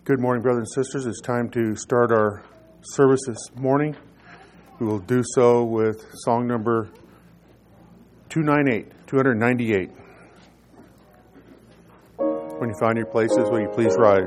Good morning, brothers and sisters. It's time to start our service this morning. We will do so with song number 298. When you find your places, will you please rise?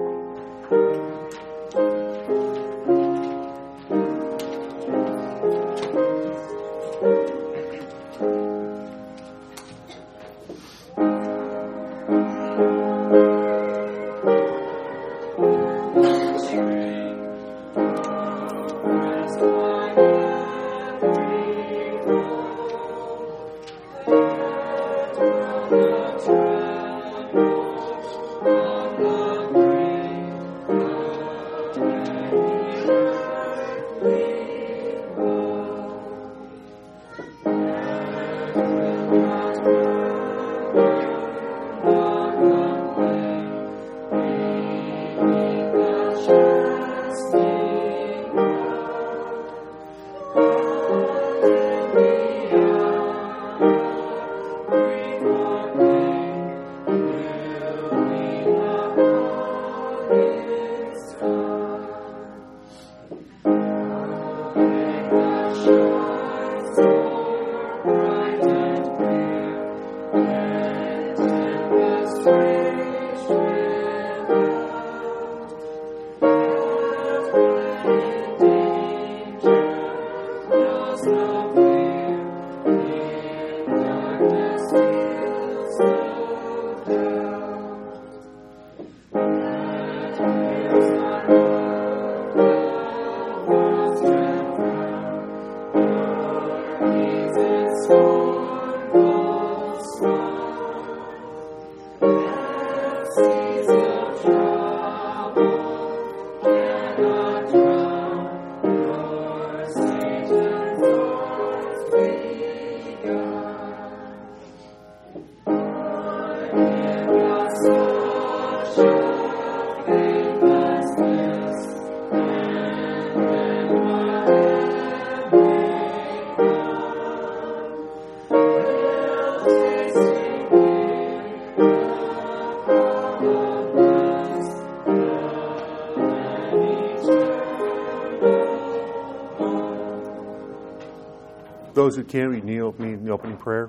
Those who can't, we kneel with me in the opening prayer.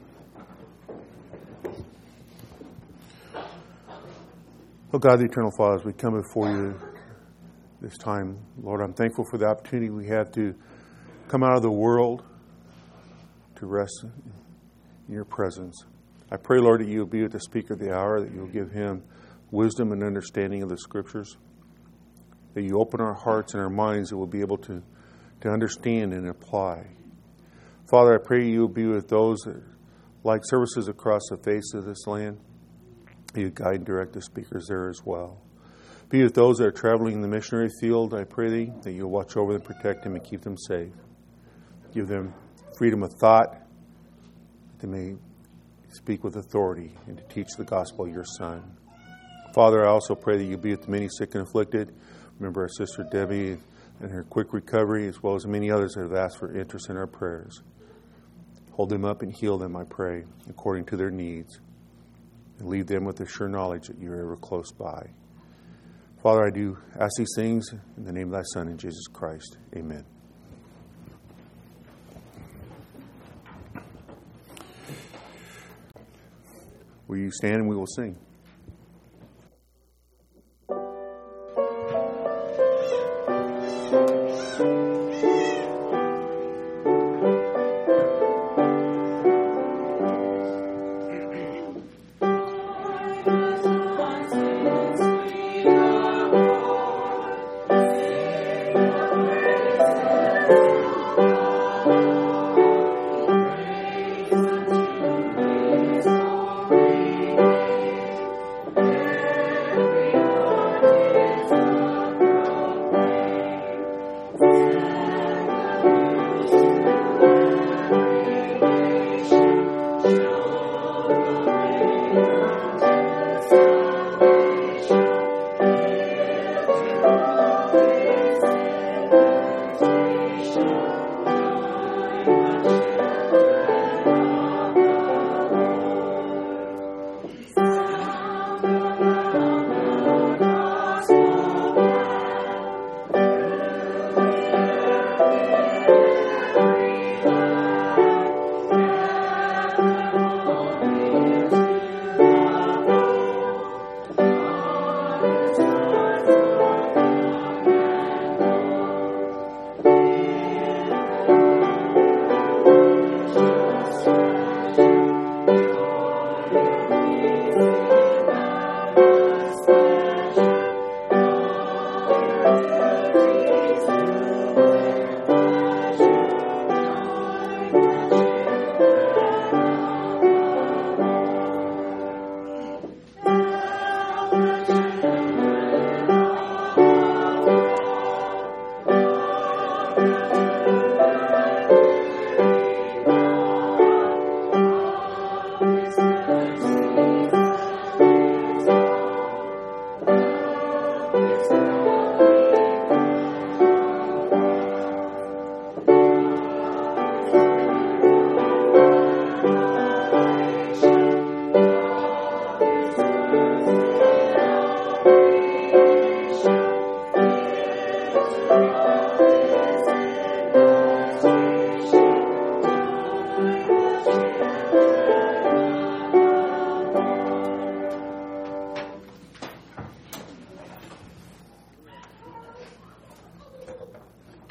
Oh God, the eternal Father, as we come before you this time, Lord, I'm thankful for the opportunity we have to come out of the world to rest in your presence. I pray, Lord, that you will be with the speaker of the hour, that you will give him wisdom and understanding of the Scriptures, that you open our hearts and our minds that we'll be able to understand and apply. Father, I pray you will be with those that like services across the face of this land. You guide and direct the speakers there as well. Be with those that are traveling in the missionary field. I pray thee that you'll watch over them, protect them, and keep them safe. Give them freedom of thought, that they may speak with authority and to teach the gospel of your Son. Father, I also pray that you'll be with the many sick and afflicted. Remember our sister Debbie and her quick recovery, as well as many others that have asked for interest in our prayers. Hold them up and heal them, I pray, according to their needs. And leave them with the sure knowledge that you're ever close by. Father, I do ask these things in the name of thy Son, in Jesus Christ. Amen. Will you stand and we will sing?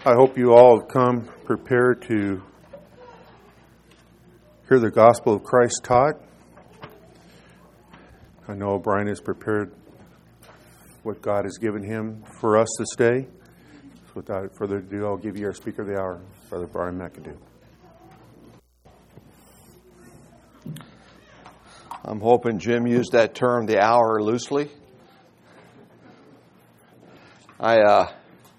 I hope you all have come prepared to hear the gospel of Christ taught. I know Brian has prepared what God has given him for us this day. So without further ado, I'll give you our speaker of the hour, Brother Brian McAdoo. I'm hoping Jim used that term, the hour, loosely. I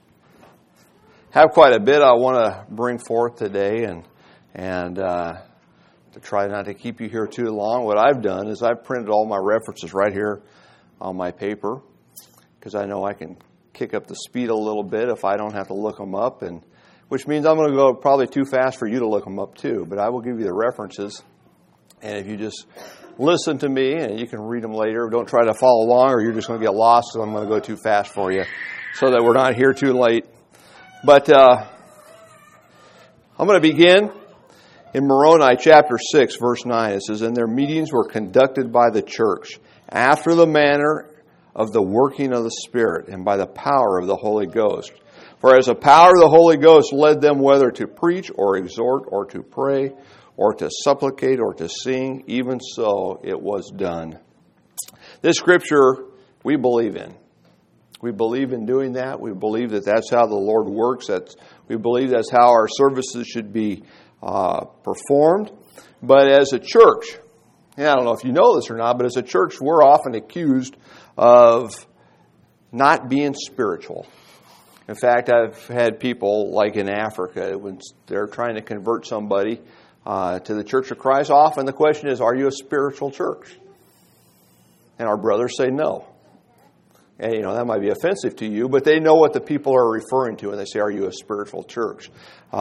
have quite a bit I want to bring forth today, and to try not to keep you here too long. What I've done is I've printed all my references right here on my paper, because I know I can kick up the speed a little bit if I don't have to look them up, and which means I'm going to go probably too fast for you to look them up too. But I will give you the references, and if you just listen to me, and you can read them later. Don't try to follow along, or you're just going to get lost, because I'm going to go too fast for you, so that we're not here too late. But I'm going to begin in Moroni chapter 6, verse 9. It says, "And their meetings were conducted by the church, after the manner of the working of the Spirit, and by the power of the Holy Ghost. For as the power of the Holy Ghost led them whether to preach, or exhort, or to pray, or to supplicate, or to sing, even so it was done." This scripture we believe in. We believe in doing that. We believe that that's how the Lord works. We believe that's how our services should be performed. But as a church, and I don't know if you know this or not, but as a church, we're often accused of not being spiritual. In fact, I've had people, like in Africa, when they're trying to convert somebody to the Church of Christ, often the question is, are you a spiritual church? And our brothers say no. And, that might be offensive to you, but they know what the people are referring to when they say, are you a spiritual church?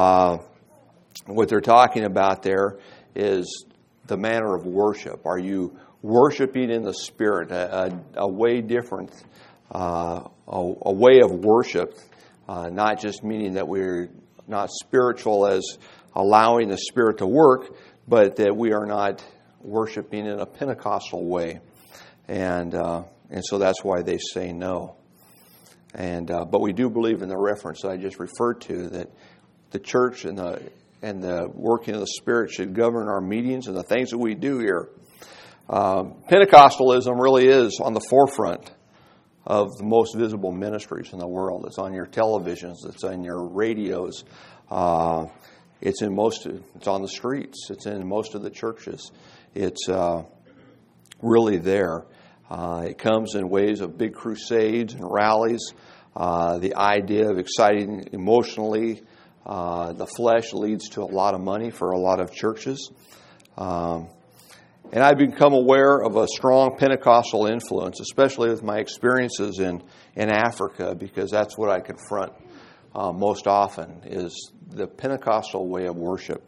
What they're talking about there is the manner of worship. Are you worshiping in the Spirit? A way different, a way of worship, not just meaning that we're not spiritual as allowing the Spirit to work, but that we are not worshiping in a Pentecostal way. And so that's why they say no. But we do believe in the reference that I just referred to, that the church and the working of the Spirit should govern our meetings and the things that we do here. Pentecostalism really is on the forefront of the most visible ministries in the world. It's on your televisions. It's on your radios. It's on the streets. It's in most of the churches. It's really there. It comes in ways of big crusades and rallies. The idea of exciting emotionally the flesh leads to a lot of money for a lot of churches. And I've become aware of a strong Pentecostal influence, especially with my experiences in Africa, because that's what I confront most often, is the Pentecostal way of worship.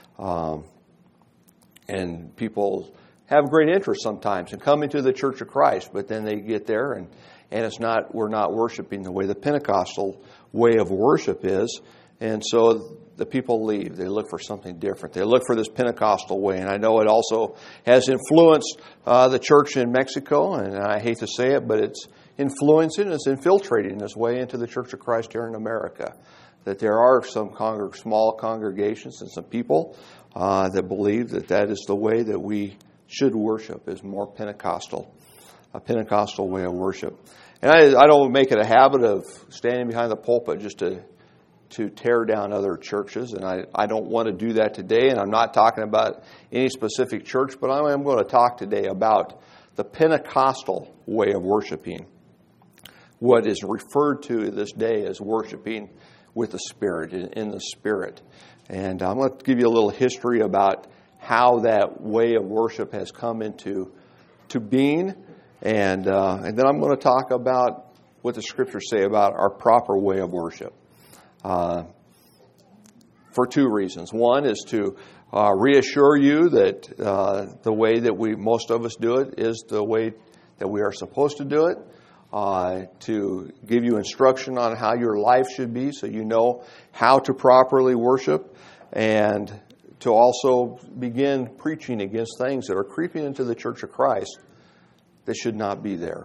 And people have great interest sometimes in coming to the Church of Christ, but then they get there and we're not worshiping the way the Pentecostal way of worship is, and so the people leave. They look for something different. They look for this Pentecostal way, and I know it also has influenced the church in Mexico, and I hate to say it, but it's infiltrating this way into the Church of Christ here in America. That there are some small congregations and some people that believe that is the way that we should worship, is more Pentecostal, a Pentecostal way of worship. And I don't make it a habit of standing behind the pulpit just to tear down other churches, and I don't want to do that today, and I'm not talking about any specific church, but I am going to talk today about the Pentecostal way of worshiping, what is referred to this day as worshiping with the Spirit, in the Spirit. And I'm going to give you a little history about how that way of worship has come into being, and then I'm going to talk about what the Scriptures say about our proper way of worship. For two reasons. One is to reassure you that the way that most of us do it is the way that we are supposed to do it. To give you instruction on how your life should be, so you know how to properly worship, and to also begin preaching against things that are creeping into the Church of Christ that should not be there.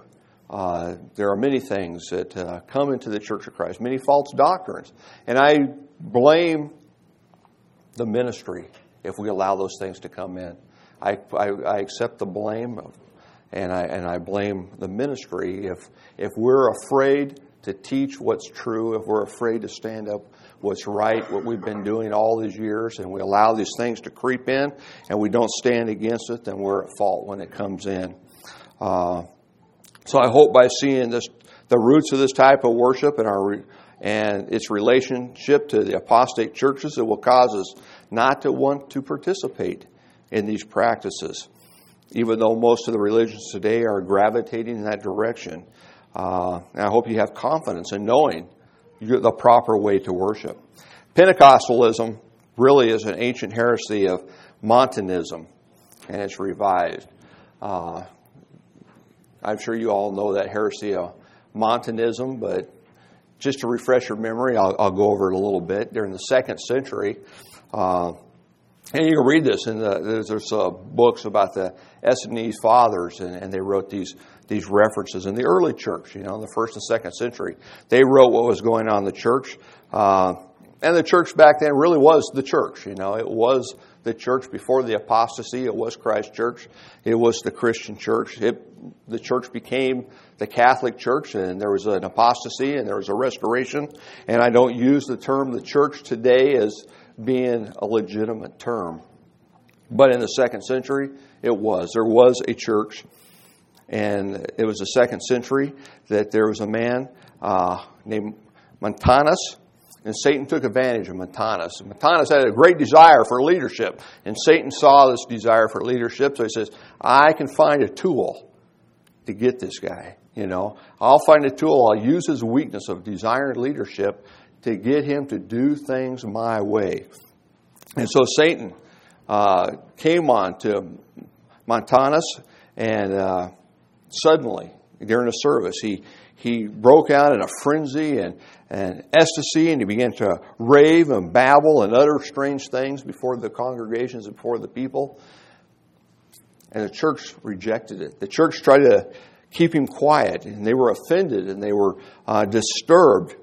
There are many things that come into the Church of Christ, many false doctrines. And I blame the ministry if we allow those things to come in. I accept the blame, and I blame the ministry if we're afraid to teach what's true, if we're afraid to stand up what's right, what we've been doing all these years, and we allow these things to creep in, and we don't stand against it, then we're at fault when it comes in. So I hope by seeing the roots of this type of worship and its relationship to the apostate churches, it will cause us not to want to participate in these practices, even though most of the religions today are gravitating in that direction. And I hope you have confidence in knowing the proper way to worship. Pentecostalism really is an ancient heresy of Montanism, and it's revived. I'm sure you all know that heresy of Montanism, but just to refresh your memory, I'll go over it a little bit. During the 2nd century, and you can read this in there's books about the Essenes fathers, and they wrote these references in the early church, in the 1st and 2nd century. They wrote what was going on in the church, and the church back then really was the church. It was the church before the apostasy. It was Christ's church. It was the Christian church. The church became the Catholic Church, and there was an apostasy and there was a restoration. And I don't use the term the church today as being a legitimate term. But in the 2nd century, it was. There was a church, and it was the 2nd century that there was a man named Montanus, and Satan took advantage of Montanus. And Montanus had a great desire for leadership, and Satan saw this desire for leadership, so he says, I can find a tool to get this guy. I'll find a tool, I'll use his weakness of desiring leadership to get him to do things my way. And so Satan came on to Montanus, and suddenly, during a service, he broke out in a frenzy and ecstasy, and he began to rave and babble and utter strange things before the congregations and before the people. And the church rejected it. The church tried to keep him quiet, and they were offended, and they were disturbed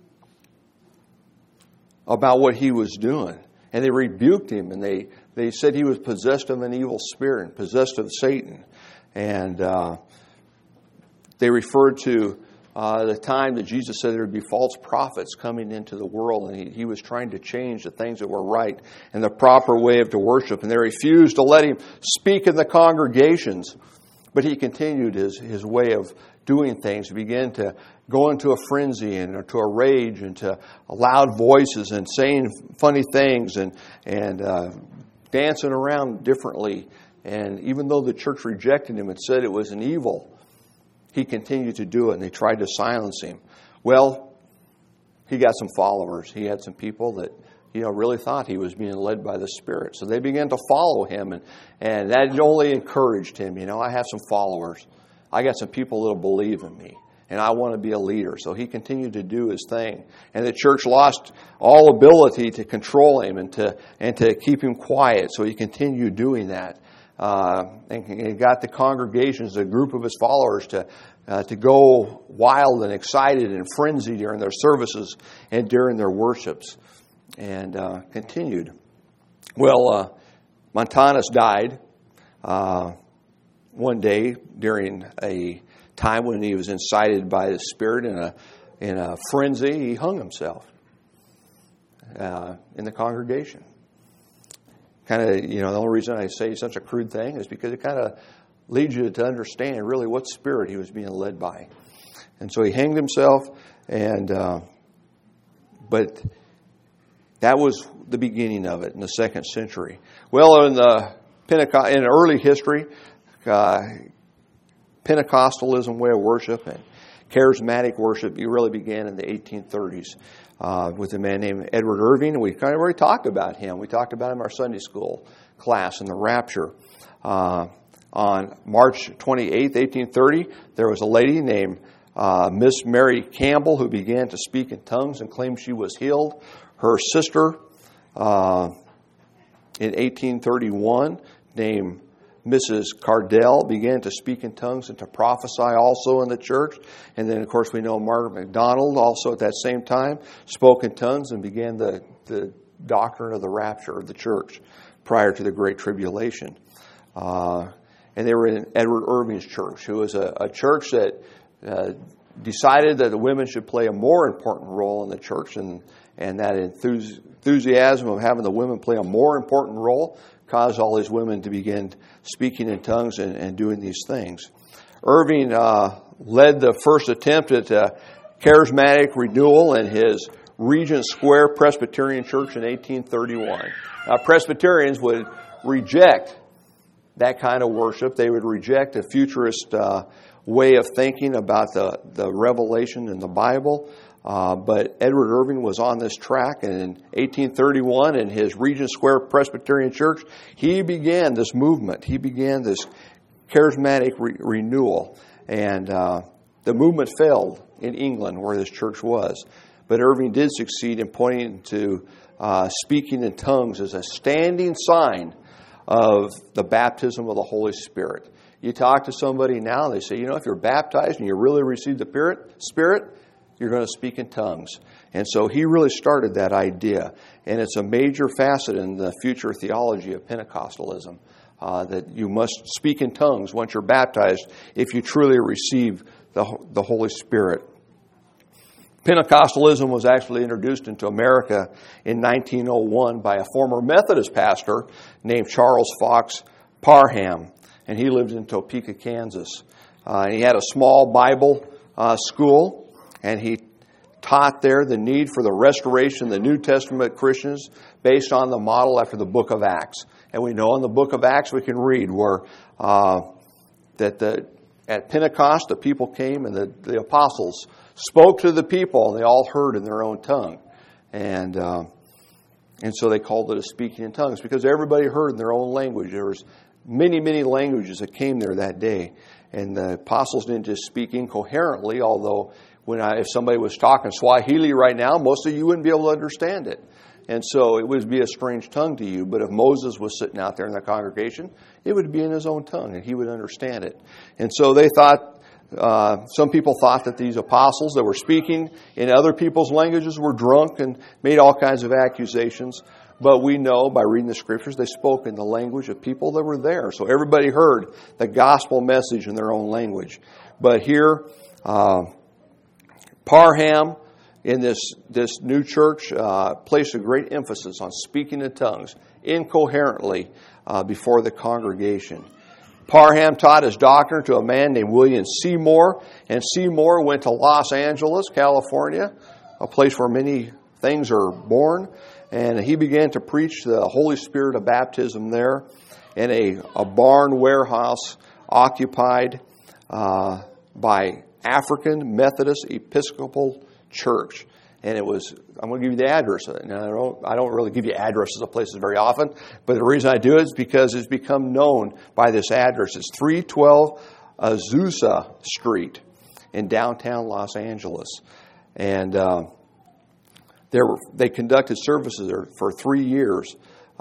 about what he was doing. And they rebuked him, and they said he was possessed of an evil spirit, possessed of Satan. And they referred to the time that Jesus said there would be false prophets coming into the world, and he was trying to change the things that were right and the proper way of to worship. And they refused to let him speak in the congregations. But he continued his way of doing things. He began to go into a frenzy and to a rage and to loud voices and saying funny things and dancing around differently. And even though the church rejected him and said it was an evil, he continued to do it, and they tried to silence him. Well, he got some followers. He had some people that really thought he was being led by the Spirit. So they began to follow him, and that only encouraged him. I have some followers. I got some people that will believe in me, and I want to be a leader. So he continued to do his thing. And the church lost all ability to control him and to keep him quiet. So he continued doing that. And got the congregations, a group of his followers, to go wild and excited and frenzied during their services and during their worships. And continued. Well, Montanus died one day during a time when he was incited by the Spirit in a frenzy. He hung himself in the congregation. Kind of, the only reason I say such a crude thing is because it kind of leads you to understand really what spirit he was being led by. And so he hanged himself, but that was the beginning of it in the 2nd century. Well, in early history, Pentecostalism way of worship and charismatic worship really began in the 1830s with a man named Edward Irving. And we kind of already talked about him. We talked about him in our Sunday school class in the Rapture. On March 28th, 1830, there was a lady named Miss Mary Campbell who began to speak in tongues and claimed she was healed. Her sister in 1831 named Mrs. Cardell began to speak in tongues and to prophesy also in the church. And then, of course, we know Margaret MacDonald also at that same time spoke in tongues and began the doctrine of the rapture of the church prior to the Great Tribulation. And they were in Edward Irving's church, who was a church that decided that the women should play a more important role in the church, and that enthusiasm of having the women play a more important role caused all these women to begin speaking in tongues and doing these things. Irving led the first attempt at charismatic renewal in his Regent Square Presbyterian Church in 1831. Now, Presbyterians would reject that kind of worship. They would reject a futurist way of thinking about the revelation in the Bible. But Edward Irving was on this track, and in 1831, in his Regent Square Presbyterian Church, he began this movement. He began this charismatic renewal. And the movement failed in England, where this church was. But Irving did succeed in pointing to speaking in tongues as a standing sign of the baptism of the Holy Spirit. You talk to somebody now, they say, if you're baptized and you really receive the Spirit, you're going to speak in tongues. And so he really started that idea. And it's a major facet in the future theology of Pentecostalism, that you must speak in tongues once you're baptized if you truly receive the Holy Spirit. Pentecostalism was actually introduced into America in 1901 by a former Methodist pastor named Charles Fox Parham, and he lived in Topeka, Kansas. He had a small Bible school, and he taught there the need for the restoration of the New Testament Christians based on the model after the book of Acts. And we know in the book of Acts we can read where at Pentecost the people came and the apostles spoke to the people, and they all heard in their own tongue. And so they called it a speaking in tongues because everybody heard in their own language. There was many, many languages that came there that day. And the apostles didn't just speak incoherently, although if somebody was talking Swahili right now, most of you wouldn't be able to understand it. And so it would be a strange tongue to you. But if Moses was sitting out there in the congregation, it would be in his own tongue, and he would understand it. And so they thought, some people thought that these apostles that were speaking in other people's languages were drunk and made all kinds of accusations. But we know by reading the Scriptures, they spoke in the language of people that were there. So everybody heard the gospel message in their own language. But here, Parham in this new church placed a great emphasis on speaking in tongues incoherently before the congregation. Parham taught his doctrine to a man named William Seymour, and Seymour went to Los Angeles, California, a place where many things are born, and he began to preach the Holy Spirit of baptism there in a barn warehouse occupied by African Methodist Episcopal Church. And I'm going to give you the address of it. Now, I don't really give you addresses of places very often, but the reason I do it is because it's become known by this address. It's 312 Azusa Street in downtown Los Angeles. And they conducted services there for 3 years.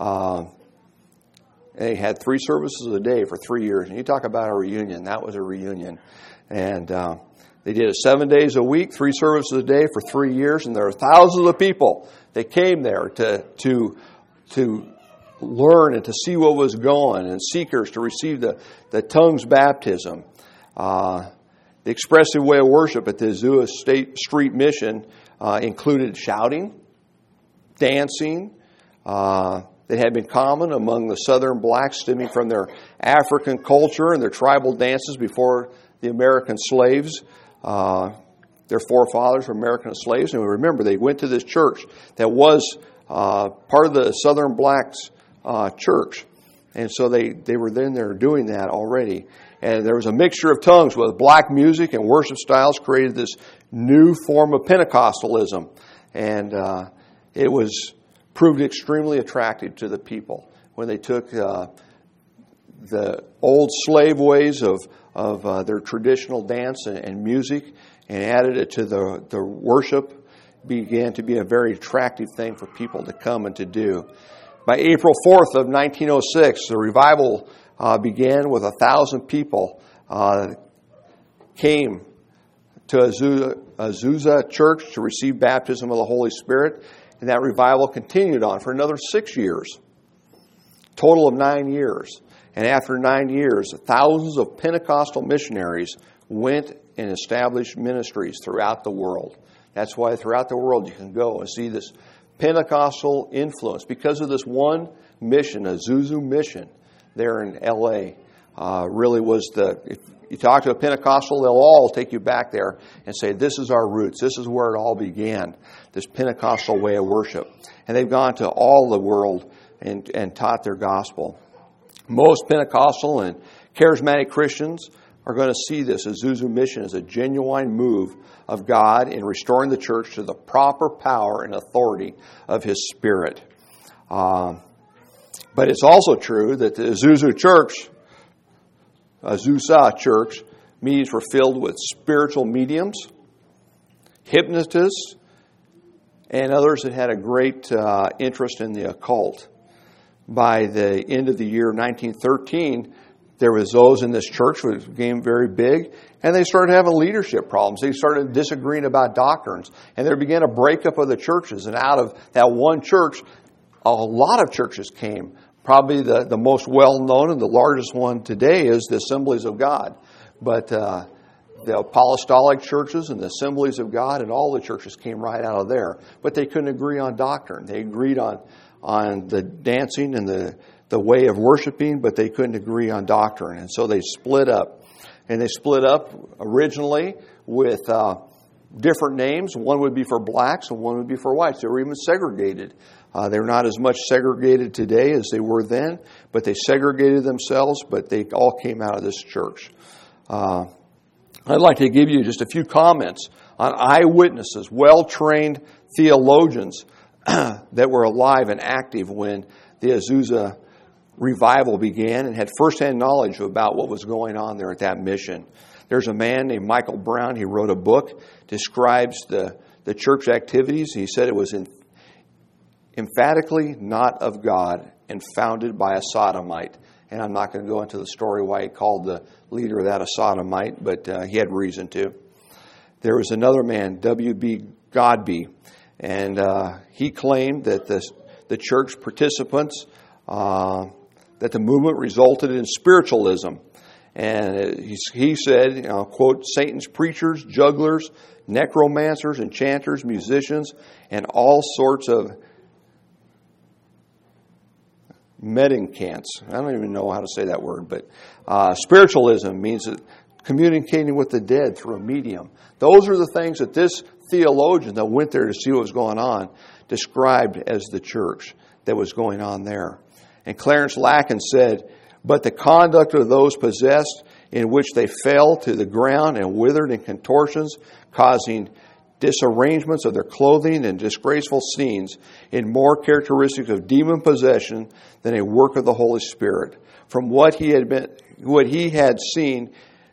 They had 3 services a day for 3 years. And you talk about a reunion. That was a reunion. And they did it 7 days a week, 3 services a day for 3 years, and there were thousands of people that came there to learn and to see what was going, and seekers to receive the tongues baptism. The expressive way of worship at the Azusa Street Mission included shouting, dancing. That had been common among the Southern blacks stemming from their African culture and their tribal dances before the American slaves. Their forefathers were American slaves, and remember, they went to this church that was part of the Southern blacks' church, and so they were then there doing that already. And there was a mixture of tongues with black music and worship styles created this new form of Pentecostalism, and it was proved extremely attractive to the people when they took the old slave ways of their traditional dance and music and added it to the worship. Began to be a very attractive thing for people to come and to do. By April 4th of 1906, the revival began with 1,000 people came to Azusa Church to receive baptism of the Holy Spirit. And that revival continued on for another 6 years. Total of 9 years. And after 9 years, thousands of Pentecostal missionaries went and established ministries throughout the world. That's why throughout the world you can go and see this Pentecostal influence. Because of this one mission, Azusa mission there in L.A., really was if you talk to a Pentecostal, they'll all take you back there and say, this is our roots. This is where it all began, this Pentecostal way of worship. And they've gone to all the world and taught their gospel. Most Pentecostal and charismatic Christians are going to see this Azusa mission as a genuine move of God in restoring the church to the proper power and authority of His Spirit. But it's also true that the Azusa Church meetings were filled with spiritual mediums, hypnotists, and others that had a great interest in the occult. By the end of the year 1913, there was those in this church who became very big, and they started having leadership problems. They started disagreeing about doctrines, and there began a breakup of the churches. And out of that one church, a lot of churches came. Probably the most well-known and the largest one today is the Assemblies of God. But the apostolic churches and the Assemblies of God and all the churches came right out of there. But they couldn't agree on doctrine. They agreed on the dancing and the way of worshiping, but they couldn't agree on doctrine. And so they split up. And they split up originally with different names. One would be for blacks and one would be for whites. They were even segregated. They're not as much segregated today as they were then, but they segregated themselves, but they all came out of this church. I'd like to give you just a few comments on eyewitnesses, well-trained theologians that were alive and active when the Azusa revival began and had firsthand knowledge about what was going on there at that mission. There's a man named Michael Brown. He wrote a book, describes the church activities. He said it was emphatically not of God and founded by a sodomite. And I'm not going to go into the story why he called the leader of that a sodomite, but he had reason to. There was another man, W.B. Godby, and he claimed that the church participants, that the movement resulted in spiritualism. And he said, quote, Satan's preachers, jugglers, necromancers, enchanters, musicians, and all sorts of mendicants. I don't even know how to say that word, but spiritualism means that communicating with the dead through a medium. Those are the things that this theologian that went there to see what was going on described as the church that was going on there. And Clarence Lacken said, but the conduct of those possessed, in which they fell to the ground and withered in contortions, causing disarrangements of their clothing and disgraceful scenes, in more characteristics of demon possession than a work of the Holy Spirit. From what he had seen,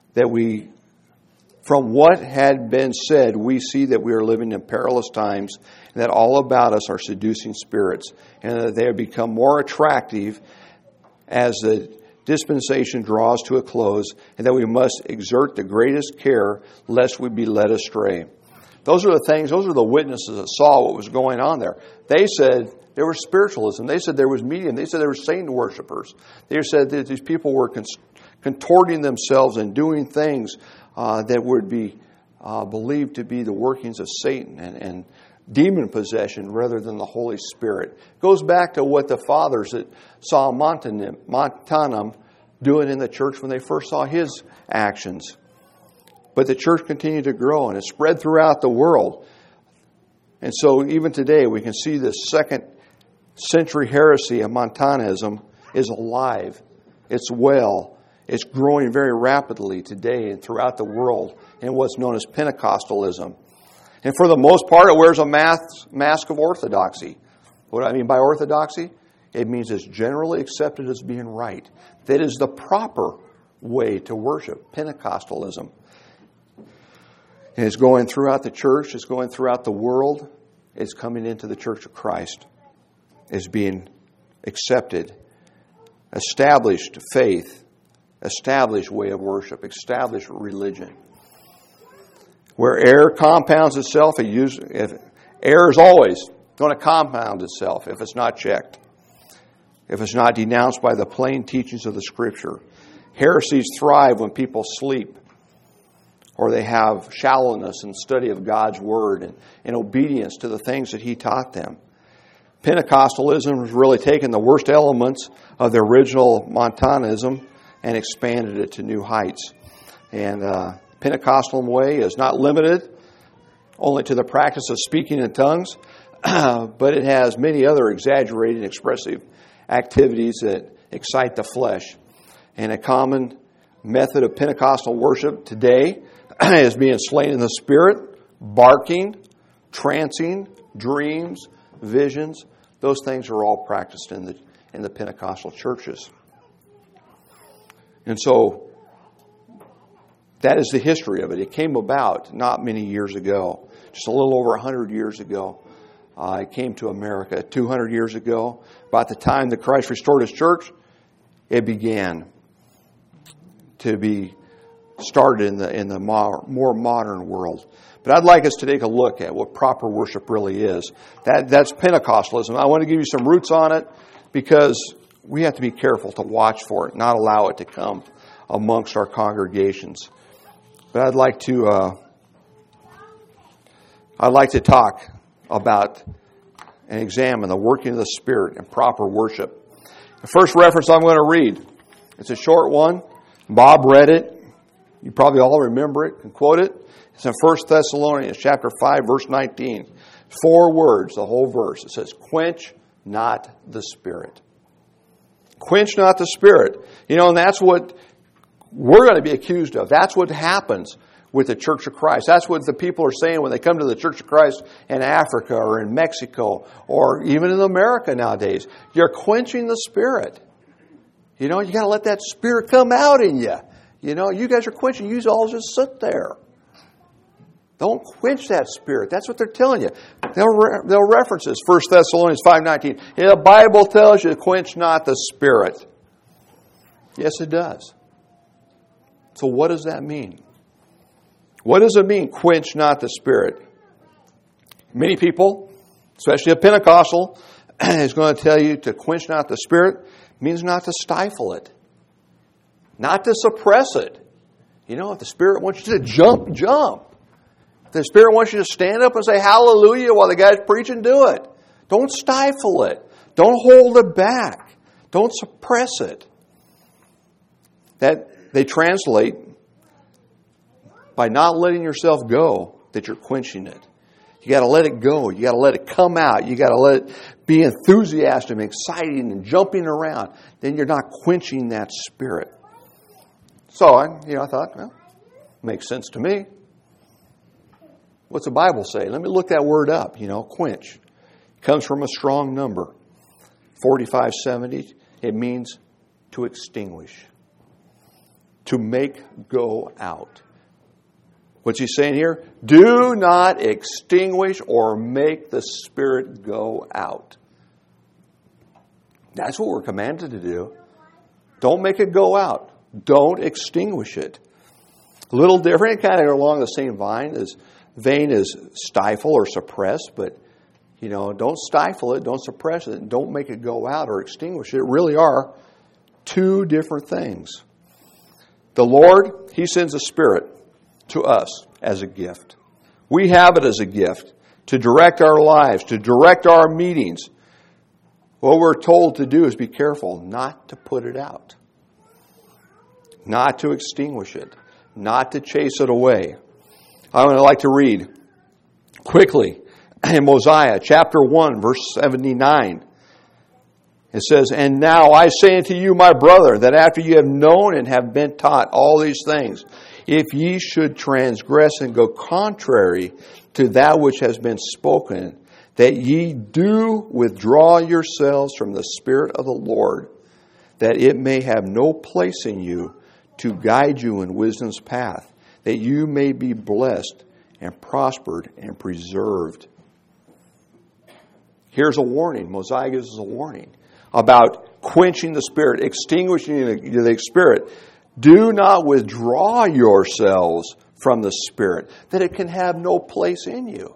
from what had been said, we see that we are living in perilous times, and that all about us are seducing spirits, and that they have become more attractive as the dispensation draws to a close, and that we must exert the greatest care lest we be led astray. Those are the witnesses that saw what was going on there. They said there was spiritualism. They said there was medium. They said there were Satan worshipers. They said that these people were contorting themselves and doing things that would be believed to be the workings of Satan and demon possession rather than the Holy Spirit. It goes back to what the fathers that saw Montanum doing in the church when they first saw his actions. But the church continued to grow and it spread throughout the world. And so even today we can see this second century heresy of Montanism is alive. It's well. It's growing very rapidly today and throughout the world in what's known as Pentecostalism. And for the most part, it wears a mask of orthodoxy. What do I mean by orthodoxy? It means it's generally accepted as being right. That is the proper way to worship, Pentecostalism. And it's going throughout the church. It's going throughout the world. It's coming into the Church of Christ. It's being accepted established faith, established way of worship, established religion. Where error compounds itself, error is always going to compound itself if it's not checked, if it's not denounced by the plain teachings of the Scripture. Heresies thrive when people sleep, or they have shallowness in study of God's Word and obedience to the things that He taught them. Pentecostalism has really taken the worst elements of the original Montanism and expanded it to new heights. And Pentecostal way is not limited only to the practice of speaking in tongues, but it has many other exaggerated and expressive activities that excite the flesh. And a common method of Pentecostal worship today is being slain in the Spirit, barking, trancing, dreams, visions. Those things are all practiced in the Pentecostal churches. And so that is the history of it. It came about not many years ago, just a little over 100 years ago. It came to America 200 years ago. About the time that Christ restored His church, it began to be started in the more modern world. But I'd like us to take a look at what proper worship really is. That's Pentecostalism. I want to give you some roots on it because we have to be careful to watch for it, not allow it to come amongst our congregations. But I'd like to talk about and examine the working of the Spirit and proper worship. The first reference I'm going to read, it's a short one. Bob read it. You probably all remember it and quote it. It's in 1 Thessalonians chapter 5, verse 19. 4 words, the whole verse. It says, quench not the Spirit. Quench not the Spirit. And that's what we're going to be accused of. That's what happens with the Church of Christ. That's what the people are saying when they come to the Church of Christ in Africa or in Mexico or even in America nowadays. You're quenching the Spirit. You got to let that Spirit come out in you. You guys are quenching. You all just sit there. Don't quench that Spirit. That's what they're telling you. They'll reference this. 1 Thessalonians 5:19. The Bible tells you to quench not the Spirit. Yes, it does. So what does that mean? What does it mean, quench not the Spirit? Many people, especially a Pentecostal, is going to tell you to quench not the Spirit means not to stifle it. Not to suppress it. If the Spirit wants you to jump, jump. If the Spirit wants you to stand up and say hallelujah while the guy's preaching, do it. Don't stifle it. Don't hold it back. Don't suppress it. That they translate by not letting yourself go that you're quenching it. You got to let it go. You got to let it come out. You got to let it be enthusiastic and exciting and jumping around. Then you're not quenching that Spirit. So I thought, well, makes sense to me. What's the Bible say? Let me look that word up. Quench. It comes from a strong number, 4570. It means to extinguish, to make go out. What's he saying here? Do not extinguish or make the Spirit go out. That's what we're commanded to do. Don't make it go out. Don't extinguish it. A little different, kind of along the same vein as stifle or suppress, but don't stifle it, don't suppress it, and don't make it go out or extinguish it. It really are two different things. The Lord, He sends a Spirit to us as a gift. We have it as a gift to direct our lives, to direct our meetings. What we're told to do is be careful not to put it out, not to extinguish it, not to chase it away. I would like to read quickly in Mosiah chapter 1, verse 79. It says, and now I say unto you, my brother, that after you have known and have been taught all these things, if ye should transgress and go contrary to that which has been spoken, that ye do withdraw yourselves from the Spirit of the Lord, that it may have no place in you to guide you in wisdom's path, that you may be blessed and prospered and preserved. Here's a warning. Mosiah gives us a warning about quenching the Spirit, extinguishing the Spirit. Do not withdraw yourselves from the Spirit, that it can have no place in you.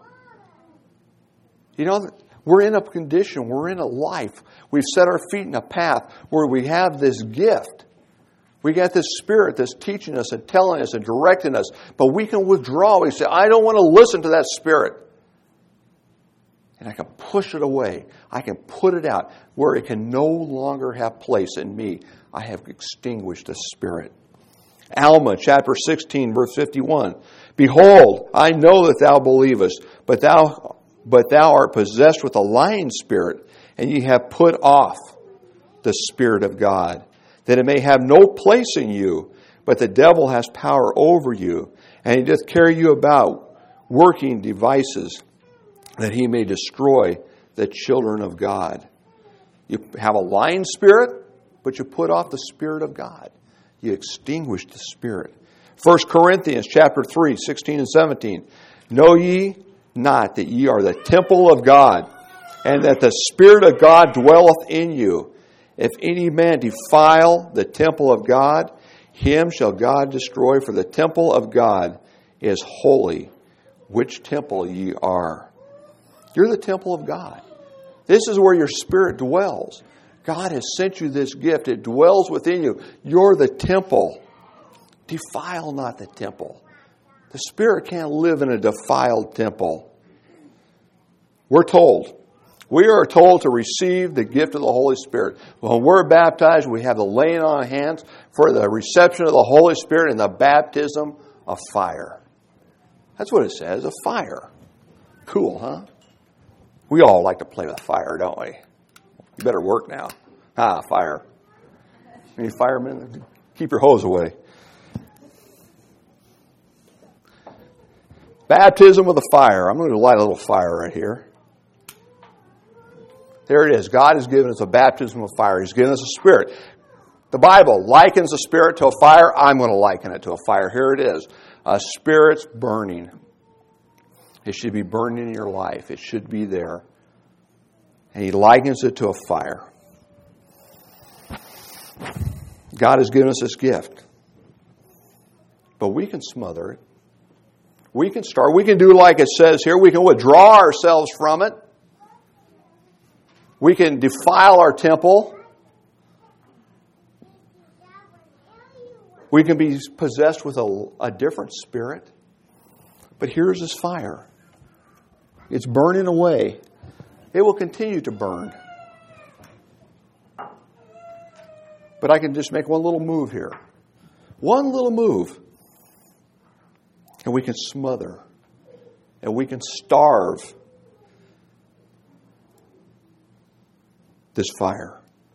You know, we're in a condition, we're in a life. We've set our feet in a path where we have this gift. We got this Spirit that's teaching us and telling us and directing us. But we can withdraw. We say, I don't want to listen to that Spirit. And I can push it away. I can put it out where it can no longer have place in me. I have extinguished the Spirit. Alma, chapter 16, verse 51. Behold, I know that thou believest, but thou art possessed with a lying spirit, and ye have put off the Spirit of God, that it may have no place in you, but the devil has power over you, and he doth carry you about, working devices, that he may destroy the children of God. You have a lying spirit, but you put off the Spirit of God. You extinguish the Spirit. 1 Corinthians chapter 3, 16 and 17. Know ye not that ye are the temple of God, and that the Spirit of God dwelleth in you? If any man defile the temple of God, him shall God destroy, for the temple of God is holy, which temple ye are. You're the temple of God. This is where your spirit dwells. God has sent you this gift. It dwells within you. You're the temple. Defile not the temple. The Spirit can't live in a defiled temple. We are told to receive the gift of the Holy Spirit. When we're baptized, we have the laying on of hands for the reception of the Holy Spirit and the baptism of fire. That's what it says, a fire. Cool, huh? We all like to play with fire, don't we? You better work now. Fire. Any firemen? Keep your hose away. Baptism with the fire. I'm going to light a little fire right here. There it is. God has given us a baptism of fire. He's given us a Spirit. The Bible likens a Spirit to a fire. I'm going to liken it to a fire. Here it is. A Spirit's burning. It should be burning in your life. It should be there. And He likens it to a fire. God has given us this gift. But we can smother it. We can start. We can do like it says here. We can withdraw ourselves from it. We can defile our temple. We can be possessed with a different spirit. But here's this fire. It's burning away. It will continue to burn. But I can just make one little move here. One little move. And we can smother. And we can starve this fire.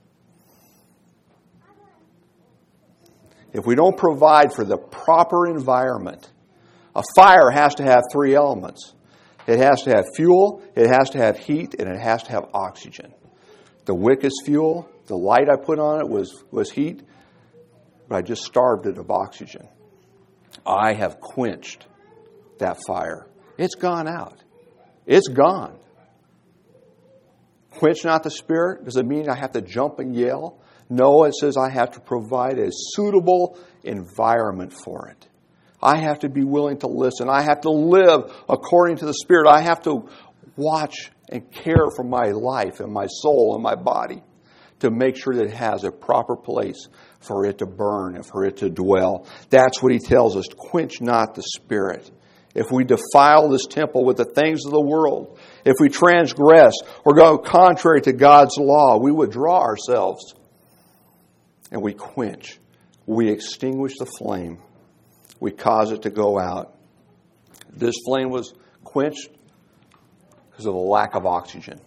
If we don't provide for the proper environment, a fire has to have three elements. It has to have fuel, it has to have heat, and it has to have oxygen. The wick is fuel. The light I put on it was heat, but I just starved it of oxygen. I have quenched that fire. It's gone out. It's gone. Quench not the Spirit. Does it mean I have to jump and yell? No, it says I have to provide a suitable environment for it. I have to be willing to listen. I have to live according to the Spirit. I have to watch and care for my life and my soul and my body to make sure that it has a proper place for it to burn and for it to dwell. That's what He tells us. Quench not the Spirit. If we defile this temple with the things of the world, if we transgress or go contrary to God's law, we withdraw ourselves and we quench. We extinguish the flame. We cause it to go out. This flame was quenched because of the lack of oxygen.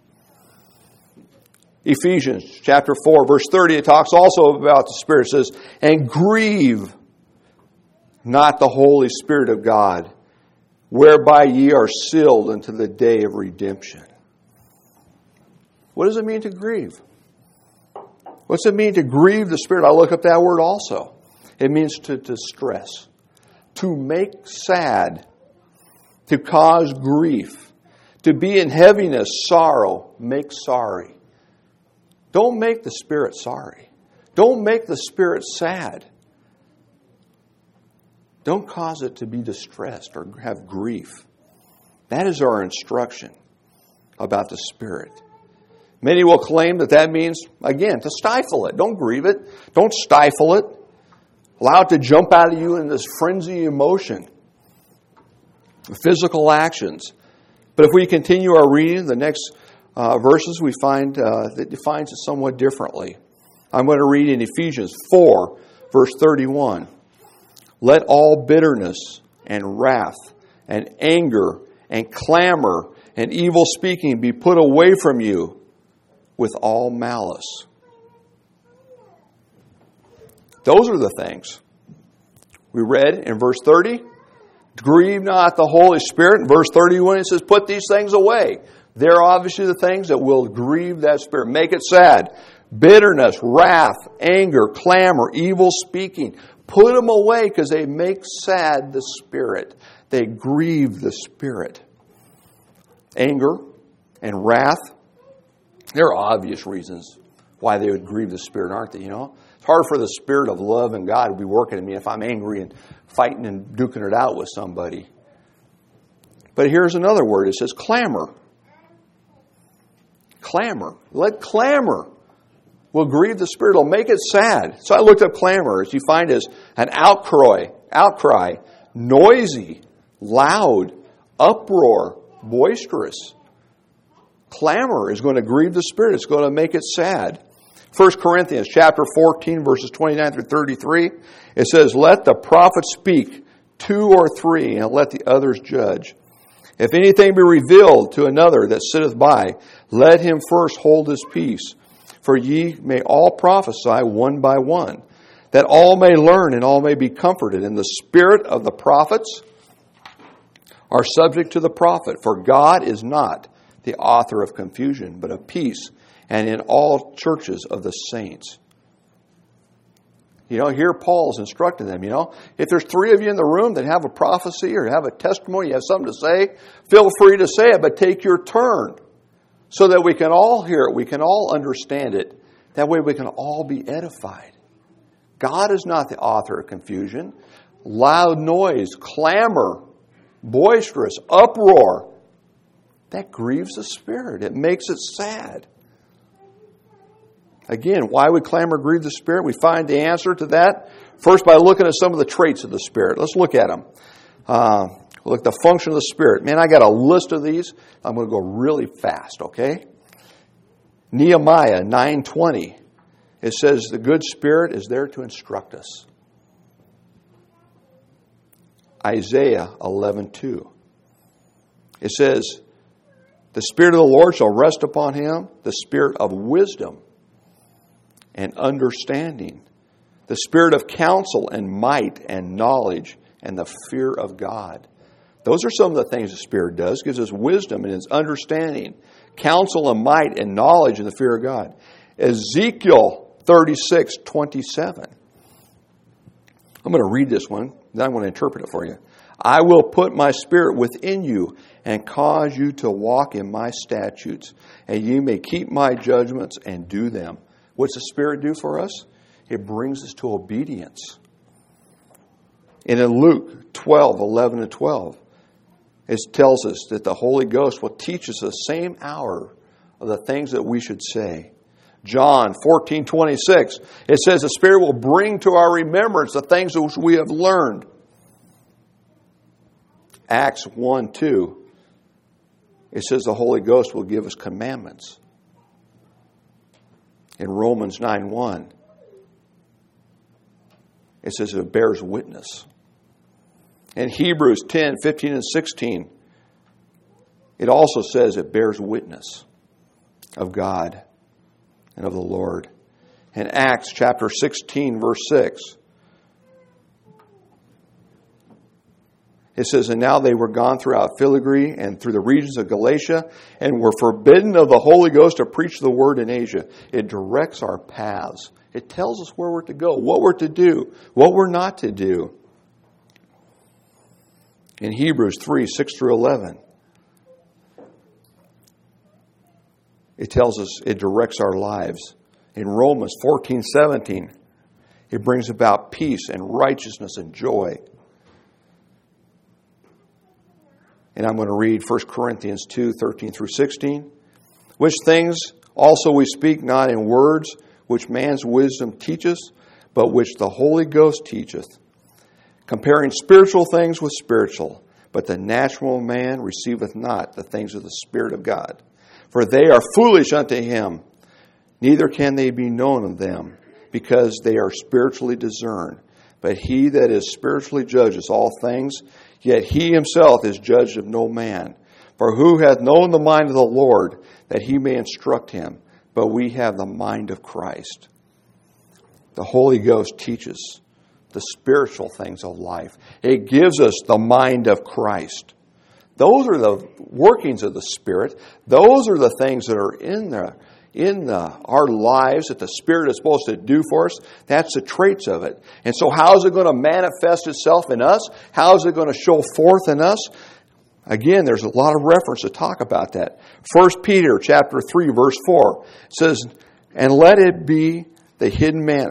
Ephesians chapter 4, verse 30, it talks also about the Spirit. It says, and grieve not the Holy Spirit of God, whereby ye are sealed unto the day of redemption. What does it mean to grieve? What's it mean to grieve the Spirit? I look up that word also. It means to distress, to make sad, to cause grief, to be in heaviness, sorrow, make sorry. Don't make the Spirit sorry. Don't make the Spirit sad. Don't cause it to be distressed or have grief. That is our instruction about the Spirit. Many will claim that means, again, to stifle it. Don't grieve it. Don't stifle it. Allow it to jump out of you in this frenzy of emotion. Physical actions. But if we continue our reading, the next verses, we find that defines it somewhat differently. I'm going to read in Ephesians 4, verse 31. Let all bitterness and wrath and anger and clamor and evil speaking be put away from you with all malice. Those are the things. We read in verse 30, grieve not the Holy Spirit. In verse 31, it says, put these things away. They're obviously the things that will grieve that Spirit, make it sad. Bitterness, wrath, anger, clamor, evil speaking. Put them away because they make sad the Spirit. They grieve the Spirit. Anger and wrath, there are obvious reasons why they would grieve the Spirit, aren't they? It's hard for the Spirit of love and God to be working in me if I'm angry and fighting and duking it out with somebody. But here's another word. It says clamor. Clamor. Let clamor will grieve the Spirit. It'll make it sad. So I looked up clamor. As you find as an outcry, noisy, loud, uproar, boisterous. Clamor is going to grieve the Spirit. It's going to make it sad. 1 Corinthians chapter 14, verses 29 through 33, it says, let the prophet speak 2 or 3, and let the others judge. If anything be revealed to another that sitteth by, let him first hold his peace. For ye may all prophesy one by one, that all may learn and all may be comforted. And the spirit of the prophets are subject to the prophet. For God is not the author of confusion, but of peace, and in all churches of the saints. Here Paul's instructing them, if there's 3 of you in the room that have a prophecy or have a testimony, you have something to say, feel free to say it, but take your turn so that we can all hear it, we can all understand it. That way we can all be edified. God is not the author of confusion. Loud noise, clamor, boisterous, uproar, that grieves the Spirit. It makes it sad. Again, why would clamor grieve the Spirit? We find the answer to that first by looking at some of the traits of the Spirit. Let's look at them. Look at the function of the Spirit. Man, I got a list of these. I'm going to go really fast, okay? Nehemiah 9:20. It says the good Spirit is there to instruct us. Isaiah 11:2. It says, the Spirit of the Lord shall rest upon him, the Spirit of wisdom and understanding, the Spirit of counsel and might and knowledge and the fear of God. Those are some of the things the Spirit does. It gives us wisdom and its understanding, counsel and might and knowledge and the fear of God. Ezekiel 36:27. I'm going to read this one, then I'm going to interpret it for you. I will put my Spirit within you and cause you to walk in my statutes, and you may keep my judgments and do them. What's the Spirit do for us? It brings us to obedience. And in Luke 12:11 and 12, it tells us that the Holy Ghost will teach us the same hour of the things that we should say. John 14:26, it says the Spirit will bring to our remembrance the things which we have learned. Acts 1:2, it says the Holy Ghost will give us commandments. In Romans 9:1, it says it bears witness. In Hebrews 10:15 and 16, it also says it bears witness of God and of the Lord. In Acts chapter 16, verse 6, it says, and now they were gone throughout Philippi and through the regions of Galatia and were forbidden of the Holy Ghost to preach the word in Asia. It directs our paths. It tells us where we're to go, what we're to do, what we're not to do. In Hebrews 3:6 through 11, it tells us it directs our lives. In Romans 14:17, it brings about peace and righteousness and joy. And I'm going to read 1 Corinthians 2:13 through 16. Which things also we speak not in words which man's wisdom teacheth, but which the Holy Ghost teacheth, comparing spiritual things with spiritual. But the natural man receiveth not the things of the Spirit of God, for they are foolish unto him, neither can they be known of them, because they are spiritually discerned. But he that is spiritually judges all things, yet he himself is judged of no man. For who hath known the mind of the Lord, that he may instruct him? But we have the mind of Christ. The Holy Ghost teaches the spiritual things of life. It gives us the mind of Christ. Those are the workings of the Spirit. Those are the things that are in our lives that the Spirit is supposed to do for us. That's the traits of it. And so how is it going to manifest itself in us? How is it going to show forth in us? Again, there's a lot of reference to talk about that. 1 Peter chapter 3, verse 4 says, And let it be the hidden man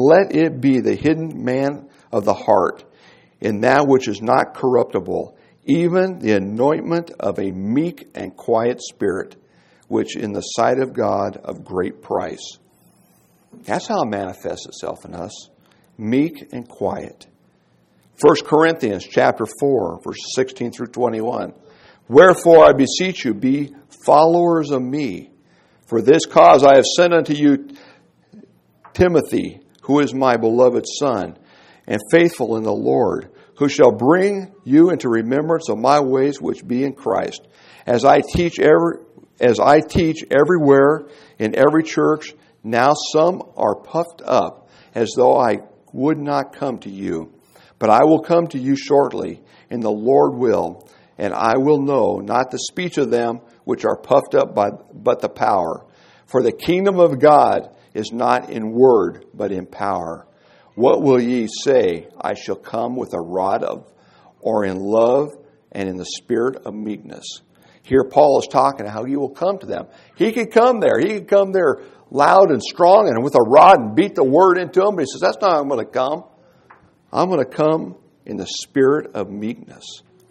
of the heart, in that which is not corruptible, even the anointment of a meek and quiet spirit, which in the sight of God of great price. That's how it manifests itself in us. Meek and quiet. 1 Corinthians chapter 4, verses 16 through 21. Wherefore I beseech you, be followers of me. For this cause I have sent unto you Timothy, who is my beloved son, and faithful in the Lord, who shall bring you into remembrance of my ways which be in Christ, as I teach everywhere in every church. Now some are puffed up, as though I would not come to you. But I will come to you shortly, and the Lord will, and I will know not the speech of them which are puffed up but the power. For the kingdom of God is not in word, but in power. What will ye say? I shall come with a rod or in love and in the spirit of meekness. Here Paul is talking how he will come to them. He could come there. He could come there loud and strong and with a rod and beat the word into them. But he says, that's not how I'm going to come. I'm going to come in the spirit of meekness.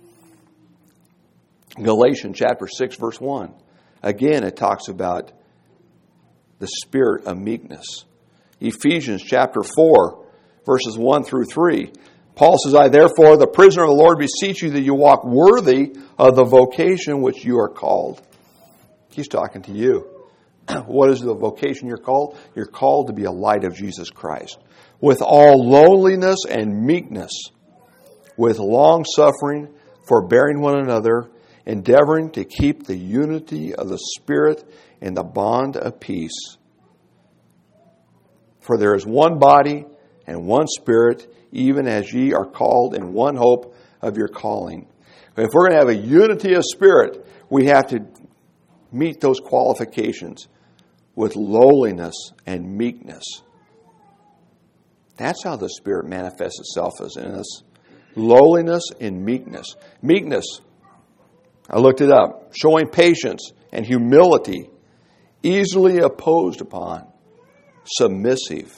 Galatians chapter 6, verse 1. Again, it talks about the spirit of meekness. Ephesians chapter 4, verses 1 through 3. Paul says, I therefore, the prisoner of the Lord, beseech you that you walk worthy of the vocation which you are called. He's talking to you. What is the vocation you're called? You're called to be a light of Jesus Christ. With all lowliness and meekness, with long suffering, forbearing one another, endeavoring to keep the unity of the Spirit in the bond of peace. For there is one body and one Spirit, even as ye are called in one hope of your calling. If we're going to have a unity of spirit, we have to meet those qualifications with lowliness and meekness. That's how the Spirit manifests itself as in us. Lowliness and meekness. Meekness, I looked it up, showing patience and humility, easily opposed upon, submissive.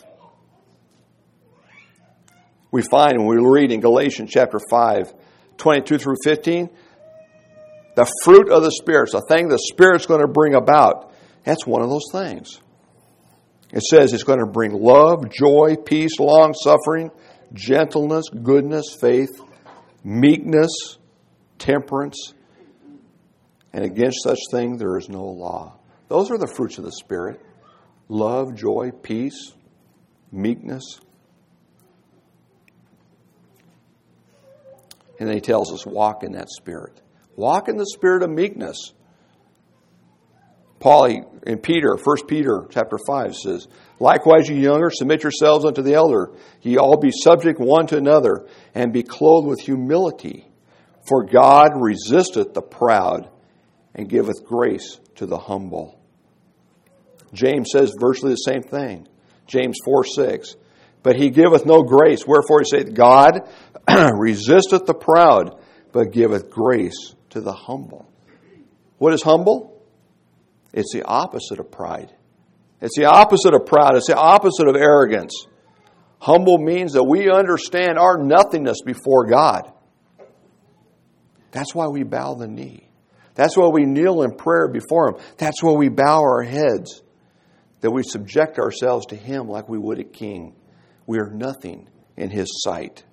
We find when we read in Galatians chapter 5, 22 through 15, the fruit of the Spirit, the thing the Spirit's going to bring about, that's one of those things. It says it's going to bring love, joy, peace, long-suffering, gentleness, goodness, faith, meekness, temperance, and against such thing there is no law. Those are the fruits of the Spirit. Love, joy, peace, meekness. And then he tells us, walk in that Spirit. Walk in the spirit of meekness. Paul in Peter, 1 Peter chapter 5 says, likewise, ye younger, submit yourselves unto the elder. Ye all be subject one to another, and be clothed with humility. For God resisteth the proud, and giveth grace to the humble. James says virtually the same thing. James 4:6. But he giveth no grace. Wherefore he saith, God resisteth the proud, but giveth grace to the humble. What is humble? It's the opposite of pride. It's the opposite of proud. It's the opposite of arrogance. Humble means that we understand our nothingness before God. That's why we bow the knee. That's why we kneel in prayer before Him. That's why we bow our heads. That we subject ourselves to Him like we would a king. We are nothing in His sight.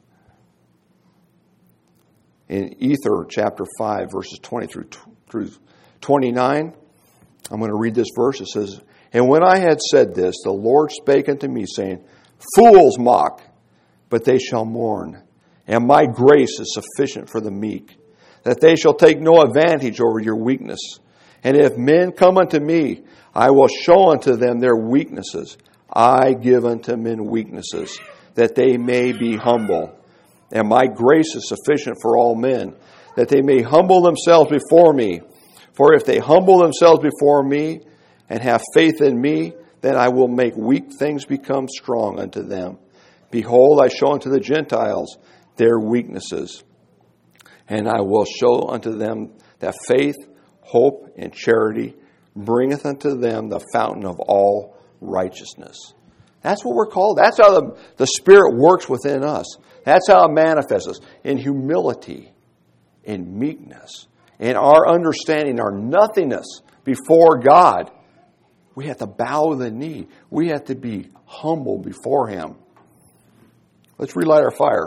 In Ether chapter 5, verses 20 through 29, I'm going to read this verse. It says, "And when I had said this, the Lord spake unto me, saying, Fools mock, but they shall mourn. And my grace is sufficient for the meek, that they shall take no advantage over your weakness. And if men come unto me, I will show unto them their weaknesses. I give unto men weaknesses, that they may be humble. And my grace is sufficient for all men, that they may humble themselves before me. For if they humble themselves before me and have faith in me, then I will make weak things become strong unto them. Behold, I show unto the Gentiles their weaknesses. And I will show unto them that faith, hope, and charity bringeth unto them the fountain of all righteousness." That's what we're called. That's how the Spirit works within us. That's how it manifests us. In humility, in meekness, in our understanding, our nothingness before God. We have to bow the knee. We have to be humble before Him. Let's relight our fire.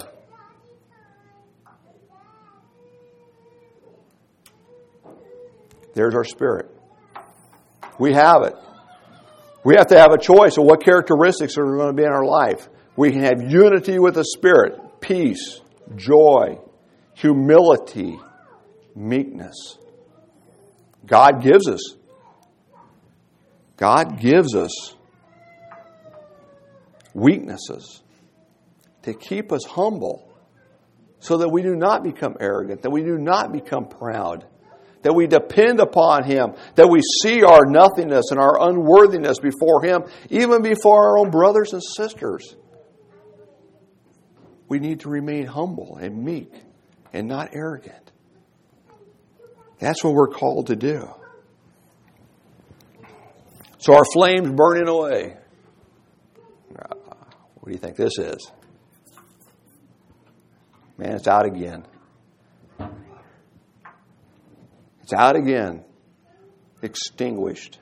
There's our spirit. We have it. We have to have a choice of what characteristics are going to be in our life. We can have unity with the Spirit, peace, joy, humility, meekness. God gives us weaknesses to keep us humble so that we do not become arrogant, that we do not become proud, that we depend upon Him, that we see our nothingness and our unworthiness before Him, even before our own brothers and sisters. We need to remain humble and meek and not arrogant. That's what we're called to do. So our flame's burning away. What do you think this is? Man, it's out again. It's out again. Extinguished.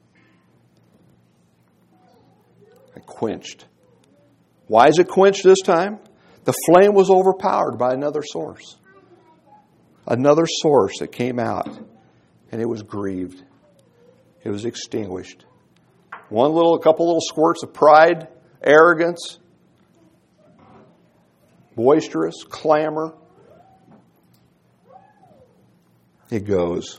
And quenched. Why is it quenched this time? The flame was overpowered by another source. Another source that came out, and it was grieved. It was extinguished. A couple little squirts of pride, arrogance, boisterous, clamor. It goes.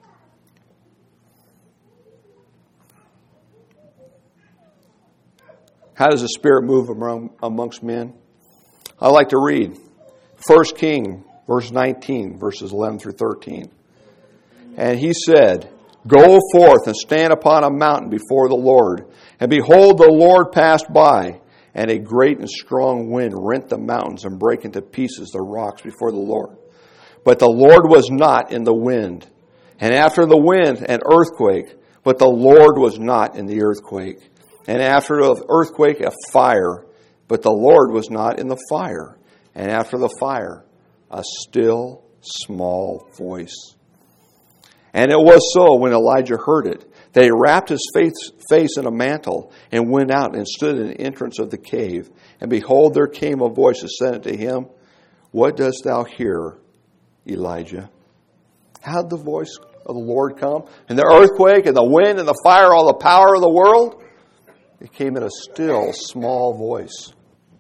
How does the Spirit move amongst men? I like to read 1 Kings, verse 19, verses 11 through 13. "And he said, Go forth and stand upon a mountain before the Lord. And behold, the Lord passed by, and a great and strong wind rent the mountains and brake into pieces the rocks before the Lord. But the Lord was not in the wind. And after the wind, an earthquake. But the Lord was not in the earthquake. And after the earthquake, a fire. But the Lord was not in the fire. And after the fire, a still, small voice. And it was so when Elijah heard it, that he wrapped his face in a mantle and went out and stood in the entrance of the cave. And behold, there came a voice that said unto him, What dost thou hear, Elijah? How did the voice of the Lord come? And the earthquake and the wind and the fire, all the power of the world? It came in a still, small voice.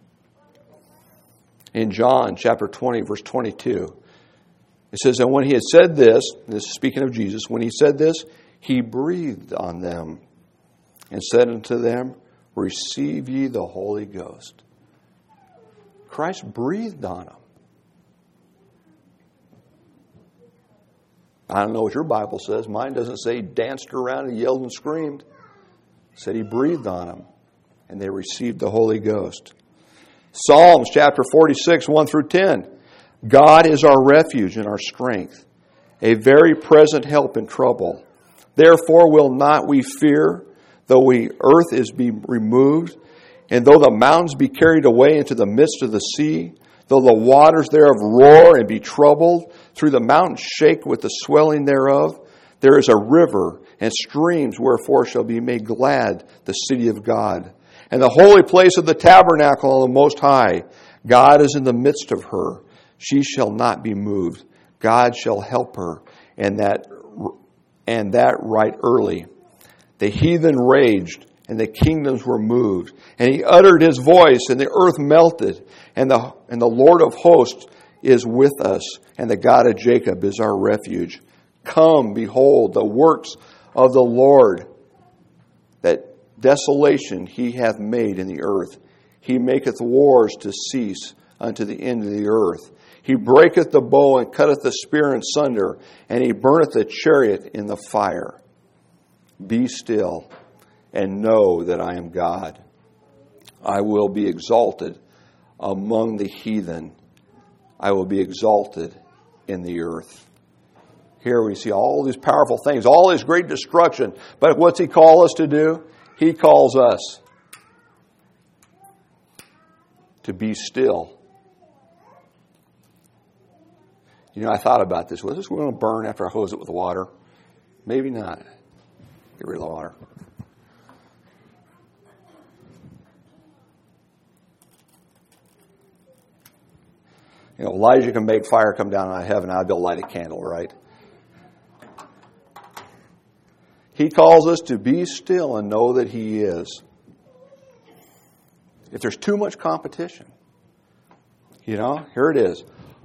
In John chapter 20, verse 22, it says, And when he had said this is speaking of Jesus, when he said this, he breathed on them and said unto them, Receive ye the Holy Ghost. Christ breathed on them. I don't know what your Bible says. Mine doesn't say he danced around and yelled and screamed. It said he breathed on them, and they received the Holy Ghost. Psalms chapter 46, 1 through 10. God is our refuge and our strength, a very present help in trouble. Therefore will not we fear, though the earth is be removed, and though the mountains be carried away into the midst of the sea, though the waters thereof roar and be troubled, through the mountains shake with the swelling thereof, there is a river and streams wherefore shall be made glad the city of God, and the holy place of the tabernacle of the Most High. God is in the midst of her. She shall not be moved. God shall help her, and that right early. The heathen raged, and the kingdoms were moved. And he uttered his voice, and the earth melted. And the Lord of hosts is with us, and the God of Jacob is our refuge. Come, behold, the works of the Lord, that desolation he hath made in the earth. He maketh wars to cease unto the end of the earth. He breaketh the bow and cutteth the spear in sunder, and he burneth the chariot in the fire. Be still and know that I am God. I will be exalted among the heathen. I will be exalted in the earth. Here we see all these powerful things, all this great destruction. But what's he call us to do? He calls us to be still. You know, I thought about this. Was this going to burn after I hose it with water? Maybe not. Get rid of the water. You know, Elijah can make fire come down out of heaven. I'd be able to light a candle, right? He calls us to be still and know that he is. If there's too much competition, you know, here it is.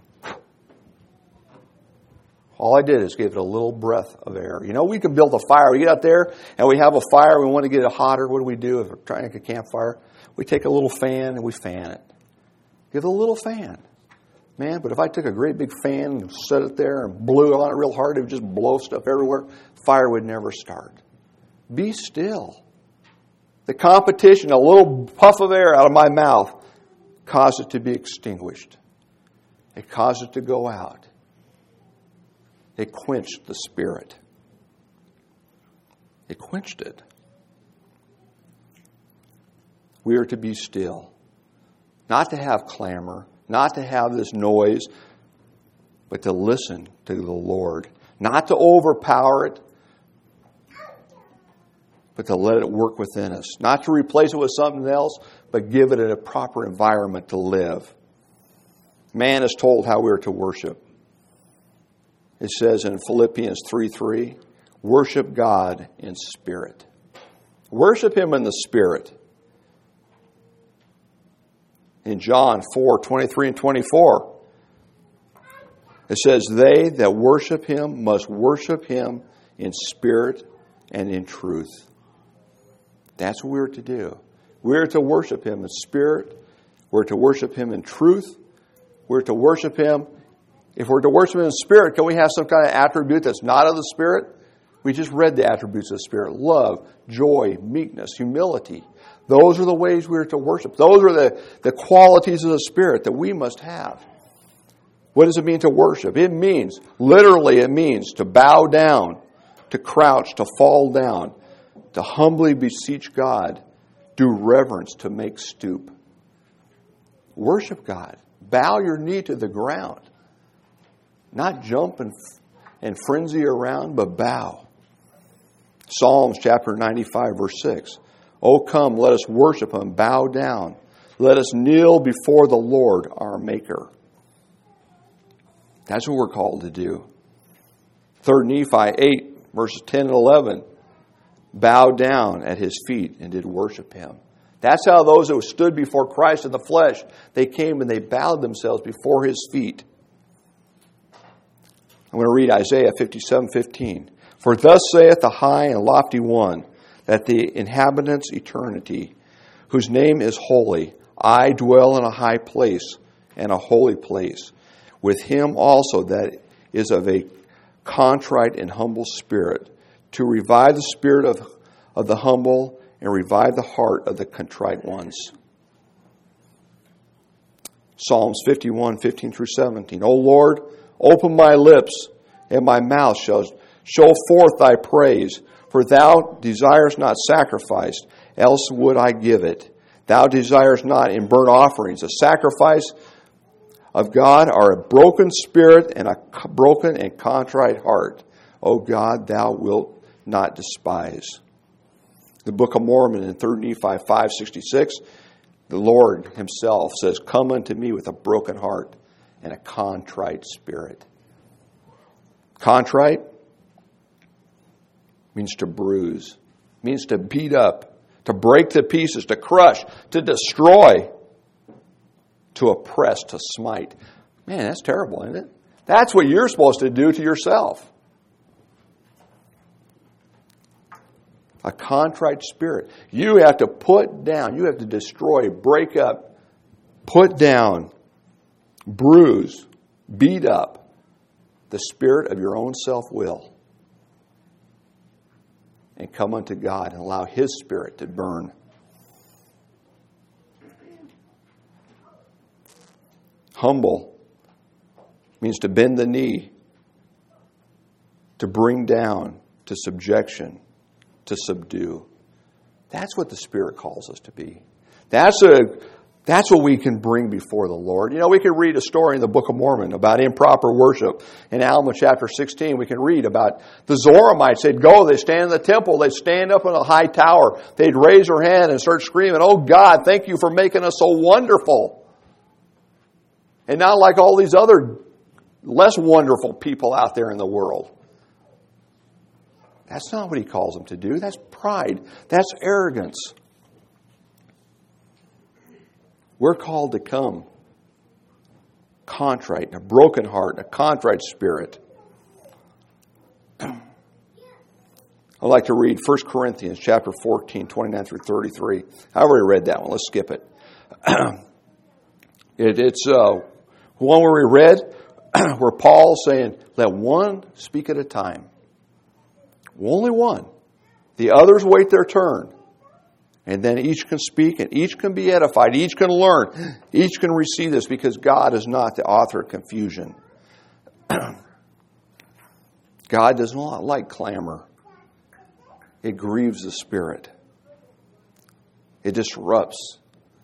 All I did is give it a little breath of air. You know, we can build a fire. We get out there and we have a fire. We want to get it hotter. What do? If we're trying to make a campfire, we take a little fan and we fan it. Give it a little fan. Man, but if I took a great big fan and set it there and blew on it real hard, it would just blow stuff everywhere. Fire would never start. Be still. The competition, a little puff of air out of my mouth, caused it to be extinguished. It caused it to go out. It quenched the spirit. It quenched it. We are to be still. Not to have clamor, not to have this noise, but to listen to the Lord. Not to overpower it, but to let it work within us. Not to replace it with something else, but give it a proper environment to live. Man is told how we are to worship. It says in Philippians 3:3, worship God in spirit. Worship him in the spirit. In John 4:23 and 24, it says, they that worship him must worship him in spirit and in truth. That's what we're to do. We're to worship him in spirit. We're to worship him in truth. We're to worship him. If we're to worship him in spirit, can we have some kind of attribute that's not of the spirit? We just read the attributes of the spirit. Love, joy, meekness, humility. Those are the ways we are to worship. Those are the qualities of the spirit that we must have. What does it mean to worship? It means to bow down, to crouch, to fall down, to humbly beseech God, do reverence, to make stoop. Worship God. Bow your knee to the ground. Not jump and frenzy around, but bow. Psalms chapter 95, verse 6. O come, let us worship him, bow down. Let us kneel before the Lord our Maker. That's what we're called to do. 3 Nephi 8, verses 10 and 11. Bowed down at his feet and did worship him. That's how those who stood before Christ in the flesh, they came and they bowed themselves before his feet. I'm going to read Isaiah 57:15. For thus saith the high and lofty one, that the inhabitants eternity, whose name is holy, I dwell in a high place and a holy place, with him also that is of a contrite and humble spirit, to revive the spirit of the humble and revive the heart of the contrite ones. Psalms 51:15 through 17. O Lord, open my lips, and my mouth shall show forth thy praise. For thou desirest not sacrifice, else would I give it. Thou desirest not in burnt offerings. A sacrifice of God are a broken spirit and a broken and contrite heart. O God, thou wilt not despise. The Book of Mormon in 3 Nephi 5:66, the Lord himself says, Come unto me with a broken heart and a contrite spirit. Contrite means to bruise, means to beat up, to break to pieces, to crush, to destroy, to oppress, to smite. Man, that's terrible, isn't it? That's what you're supposed to do to yourself. A contrite spirit. You have to put down, you have to destroy, break up, put down, bruise, beat up the spirit of your own self-will. And come unto God and allow His Spirit to burn. Humble means to bend the knee, to bring down, to subjection, to subdue. That's what the Spirit calls us to be. That's what we can bring before the Lord. You know, we can read a story in the Book of Mormon about improper worship. In Alma chapter 16, we can read about the Zoramites. They'd go, they'd stand in the temple, they'd stand up on a high tower, they'd raise their hand and start screaming, Oh God, thank you for making us so wonderful. And not like all these other less wonderful people out there in the world. That's not what He calls them to do. That's pride. That's arrogance. We're called to come contrite, a broken heart, a contrite spirit. I'd like to read 1 Corinthians chapter 14, 29 through 33. I already read that one. Let's skip it. It's one where we read where Paul's saying, let one speak at a time. Only one. The others wait their turn. And then each can speak and each can be edified. Each can learn. Each can receive this because God is not the author of confusion. God does not like clamor. It grieves the spirit. It disrupts.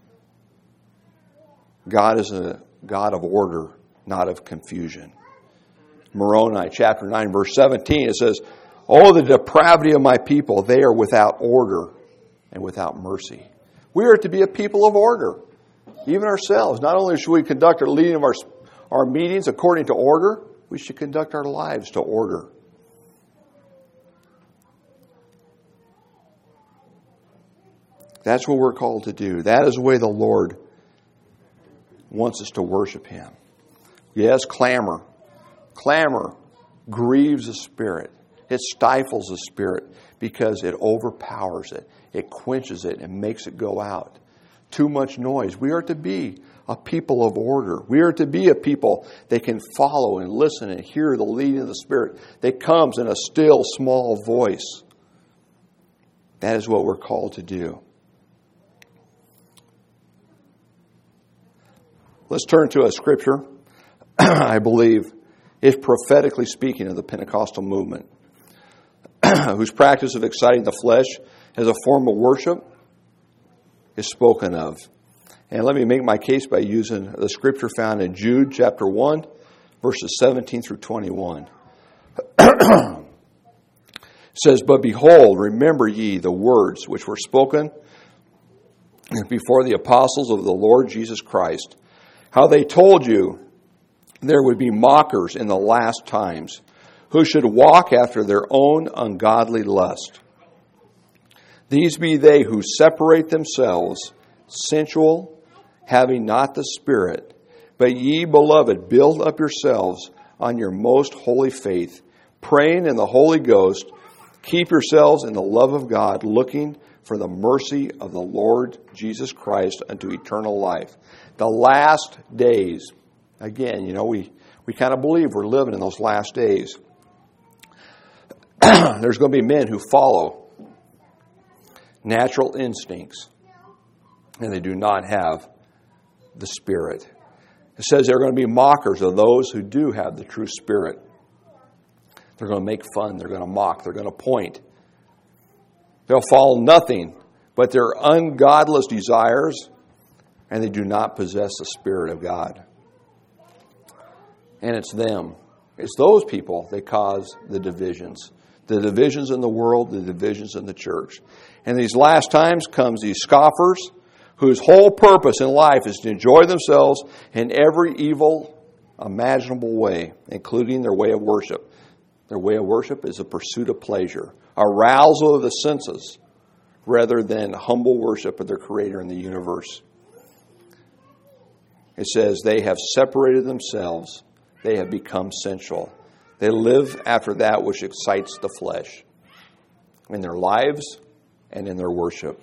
God is a God of order, not of confusion. Moroni chapter 9 verse 17, it says, Oh, the depravity of my people, they are without order and without mercy. We are to be a people of order, even ourselves. Not only should we conduct our leading of our meetings according to order, we should conduct our lives to order. That's what we're called to do. That is the way the Lord wants us to worship Him. Yes, clamor. Clamor grieves the spirit. It stifles the spirit because it overpowers it. It quenches it and makes it go out. Too much noise. We are to be a people of order. We are to be a people that can follow and listen and hear the leading of the Spirit that comes in a still, small voice. That is what we're called to do. Let's turn to a scripture, I believe, is prophetically speaking of the Pentecostal movement, whose practice of exciting the flesh as a form of worship is spoken of. And let me make my case by using the scripture found in Jude chapter 1, verses 17 through 21. It says, But behold, remember ye the words which were spoken before the apostles of the Lord Jesus Christ, how they told you there would be mockers in the last times, who should walk after their own ungodly lust. These be they who separate themselves, sensual, having not the Spirit. But ye, beloved, build up yourselves on your most holy faith, praying in the Holy Ghost. Keep yourselves in the love of God, looking for the mercy of the Lord Jesus Christ unto eternal life. The last days. Again, we kind of believe we're living in those last days. There's going to be men who follow natural instincts, and they do not have the Spirit. It says they're going to be mockers of those who do have the true Spirit. They're going to make fun. They're going to mock. They're going to point. They'll follow nothing but their ungodless desires, and they do not possess the Spirit of God. And it's them. It's those people that cause the divisions. The divisions in the world, the divisions in the church. And these last times comes these scoffers whose whole purpose in life is to enjoy themselves in every evil imaginable way, including their way of worship. Their way of worship is a pursuit of pleasure, arousal of the senses, rather than humble worship of their Creator in the universe. It says they have separated themselves. They have become sensual. They live after that which excites the flesh in their lives and in their worship.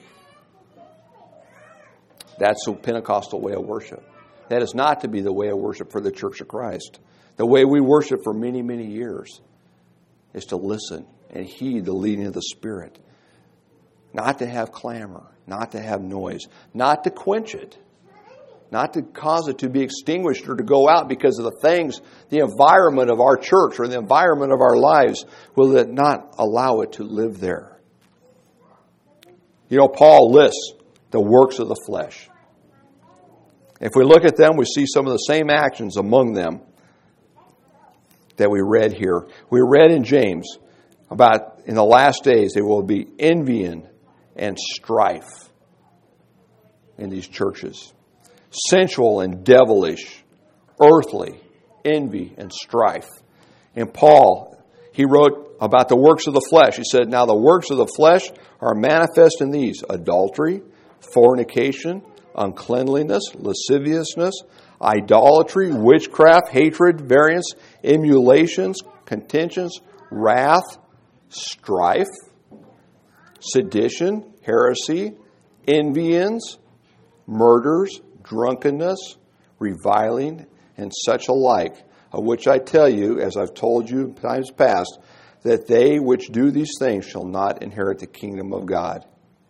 That's the Pentecostal way of worship. That is not to be the way of worship for the Church of Christ. The way we worship for many, many years is to listen and heed the leading of the Spirit. Not to have clamor, not to have noise, not to quench it, not to cause it to be extinguished or to go out because of the things, the environment of our church or the environment of our lives will not allow it to live there. You know, Paul lists the works of the flesh. If we look at them, we see some of the same actions among them that we read here. We read in James about in the last days there will be envying and strife in these churches. Sensual and devilish, earthly, envy and strife. And Paul, he wrote about the works of the flesh. He said, now the works of the flesh are manifest in these: adultery, fornication, uncleanliness, lasciviousness, idolatry, witchcraft, hatred, variance, emulations, contentions, wrath, strife, sedition, heresy, envyings, murders, drunkenness, reviling, and such alike, of which I tell you, as I've told you in times past, that they which do these things shall not inherit the kingdom of God.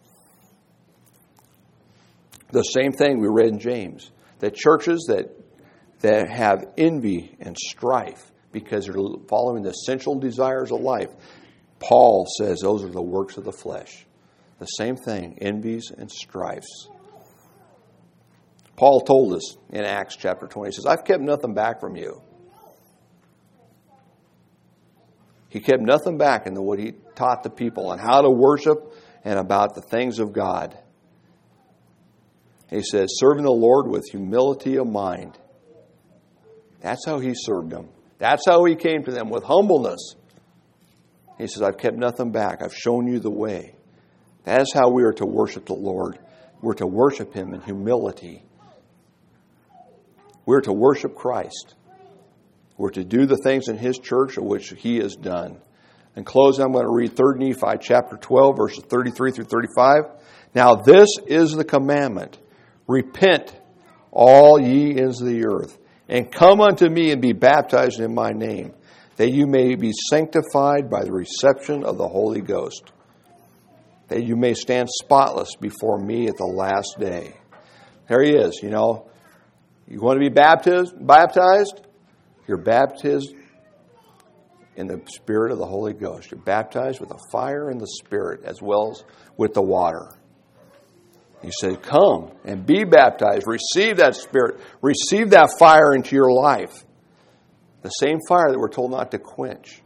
The same thing we read in James. That churches that have envy and strife because they're following the sensual desires of life, Paul says those are the works of the flesh. The same thing, envies and strifes. Paul told us in Acts chapter 20, he says, I've kept nothing back from you. He kept nothing back in what he taught the people on how to worship and about the things of God. He says, serving the Lord with humility of mind. That's how he served them. That's how he came to them, with humbleness. He says, I've kept nothing back. I've shown you the way. That is how we are to worship the Lord. We're to worship Him in humility. We're to worship Christ. We're to do the things in His church of which He has done. In closing, I'm going to read 3 Nephi chapter 12, verses 33 through 35. Now this is the commandment. Repent, all ye ends of the earth, and come unto me and be baptized in my name, that you may be sanctified by the reception of the Holy Ghost, that you may stand spotless before me at the last day. There he is, you know. You want to be baptized? You're baptized in the Spirit of the Holy Ghost. You're baptized with the fire and the Spirit as well as with the water. He said, come and be baptized. Receive that Spirit. Receive that fire into your life. The same fire that we're told not to quench.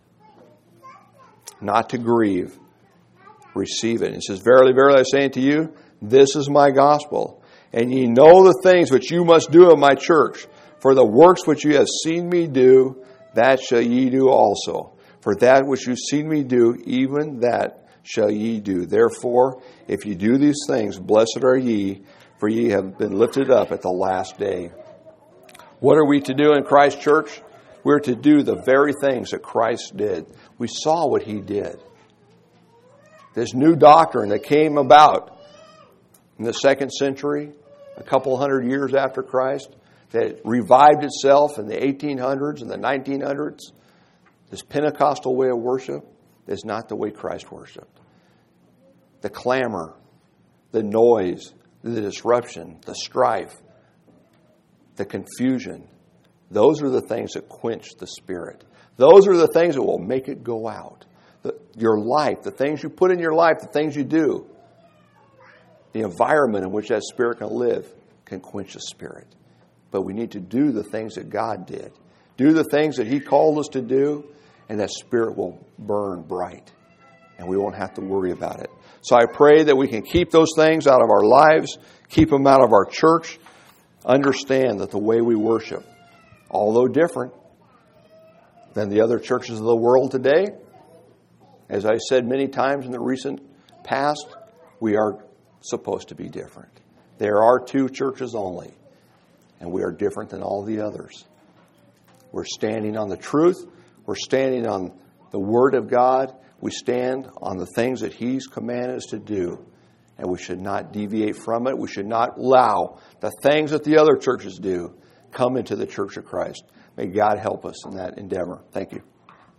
Not to grieve. Receive it. He says, verily, verily, I say unto you, this is my gospel. And ye know the things which you must do in my church. For the works which you have seen me do, that shall ye do also. For that which you have seen me do, even that shall ye do. Therefore, if ye do these things, blessed are ye, for ye have been lifted up at the last day. What are we to do in Christ Church? We're to do the very things that Christ did. We saw what He did. This new doctrine that came about in the 2nd century, a couple hundred years after Christ, that revived itself in the 1800s and the 1900s, this Pentecostal way of worship is not the way Christ worshiped. The clamor, the noise, the disruption, the strife, the confusion, those are the things that quench the Spirit. Those are the things that will make it go out. your life, the things you put in your life, the things you do, the environment in which that Spirit can live can quench the Spirit. But we need to do the things that God did. Do the things that He called us to do, and that Spirit will burn bright. And we won't have to worry about it. So I pray that we can keep those things out of our lives, keep them out of our church, understand that the way we worship, although different than the other churches of the world today, as I said many times in the recent past, we are supposed to be different. There are 2 churches only, and we are different than all the others. We're standing on the truth. We're standing on the Word of God. We stand on the things that He's commanded us to do, and we should not deviate from it. We should not allow the things that the other churches do come into the Church of Christ. May God help us in that endeavor. Thank you.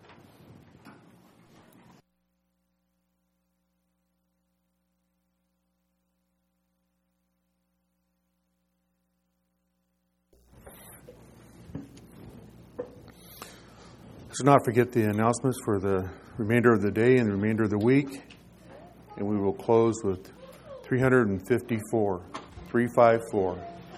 Let's not forget the announcements for the remainder of the day and the remainder of the week. And we will close with 354. 354.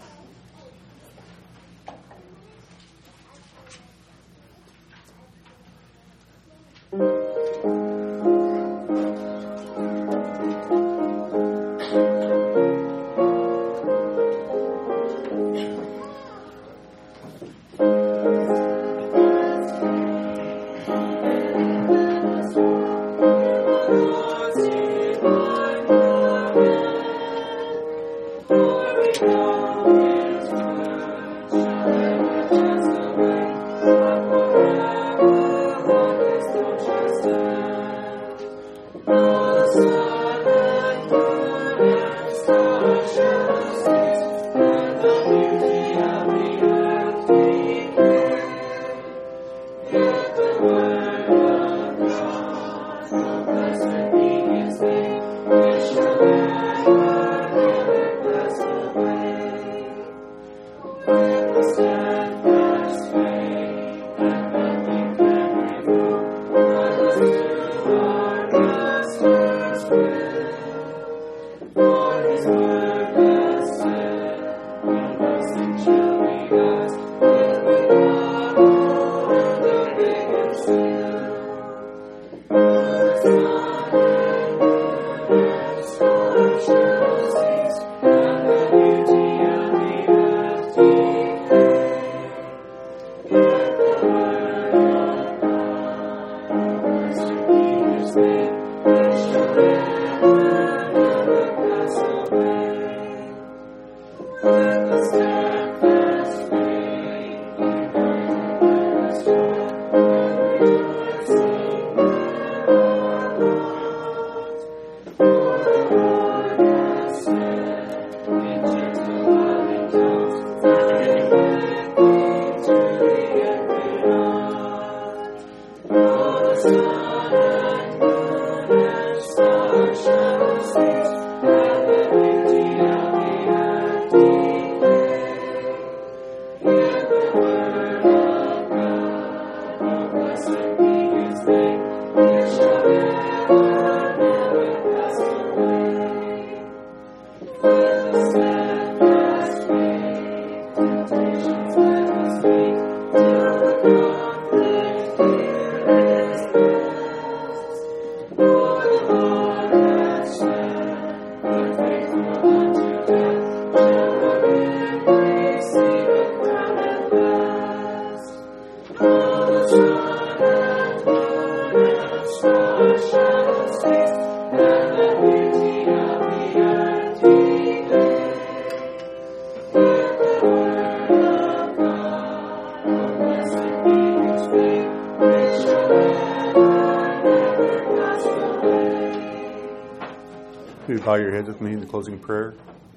Will you bow your heads with me in the closing prayer?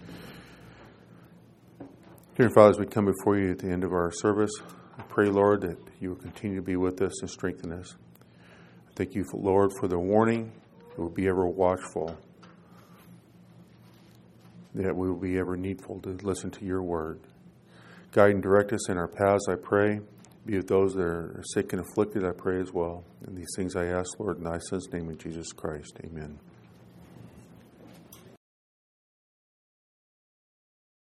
Dear Father, as we come before you at the end of our service, I pray, Lord, that you will continue to be with us and strengthen us. I thank you, Lord, for the warning that we'll be ever watchful, that we will be ever needful to listen to your word. Guide and direct us in our paths, I pray. Be with those that are sick and afflicted, I pray as well. And these things I ask, Lord, in thy Son's name, in Jesus Christ. Amen.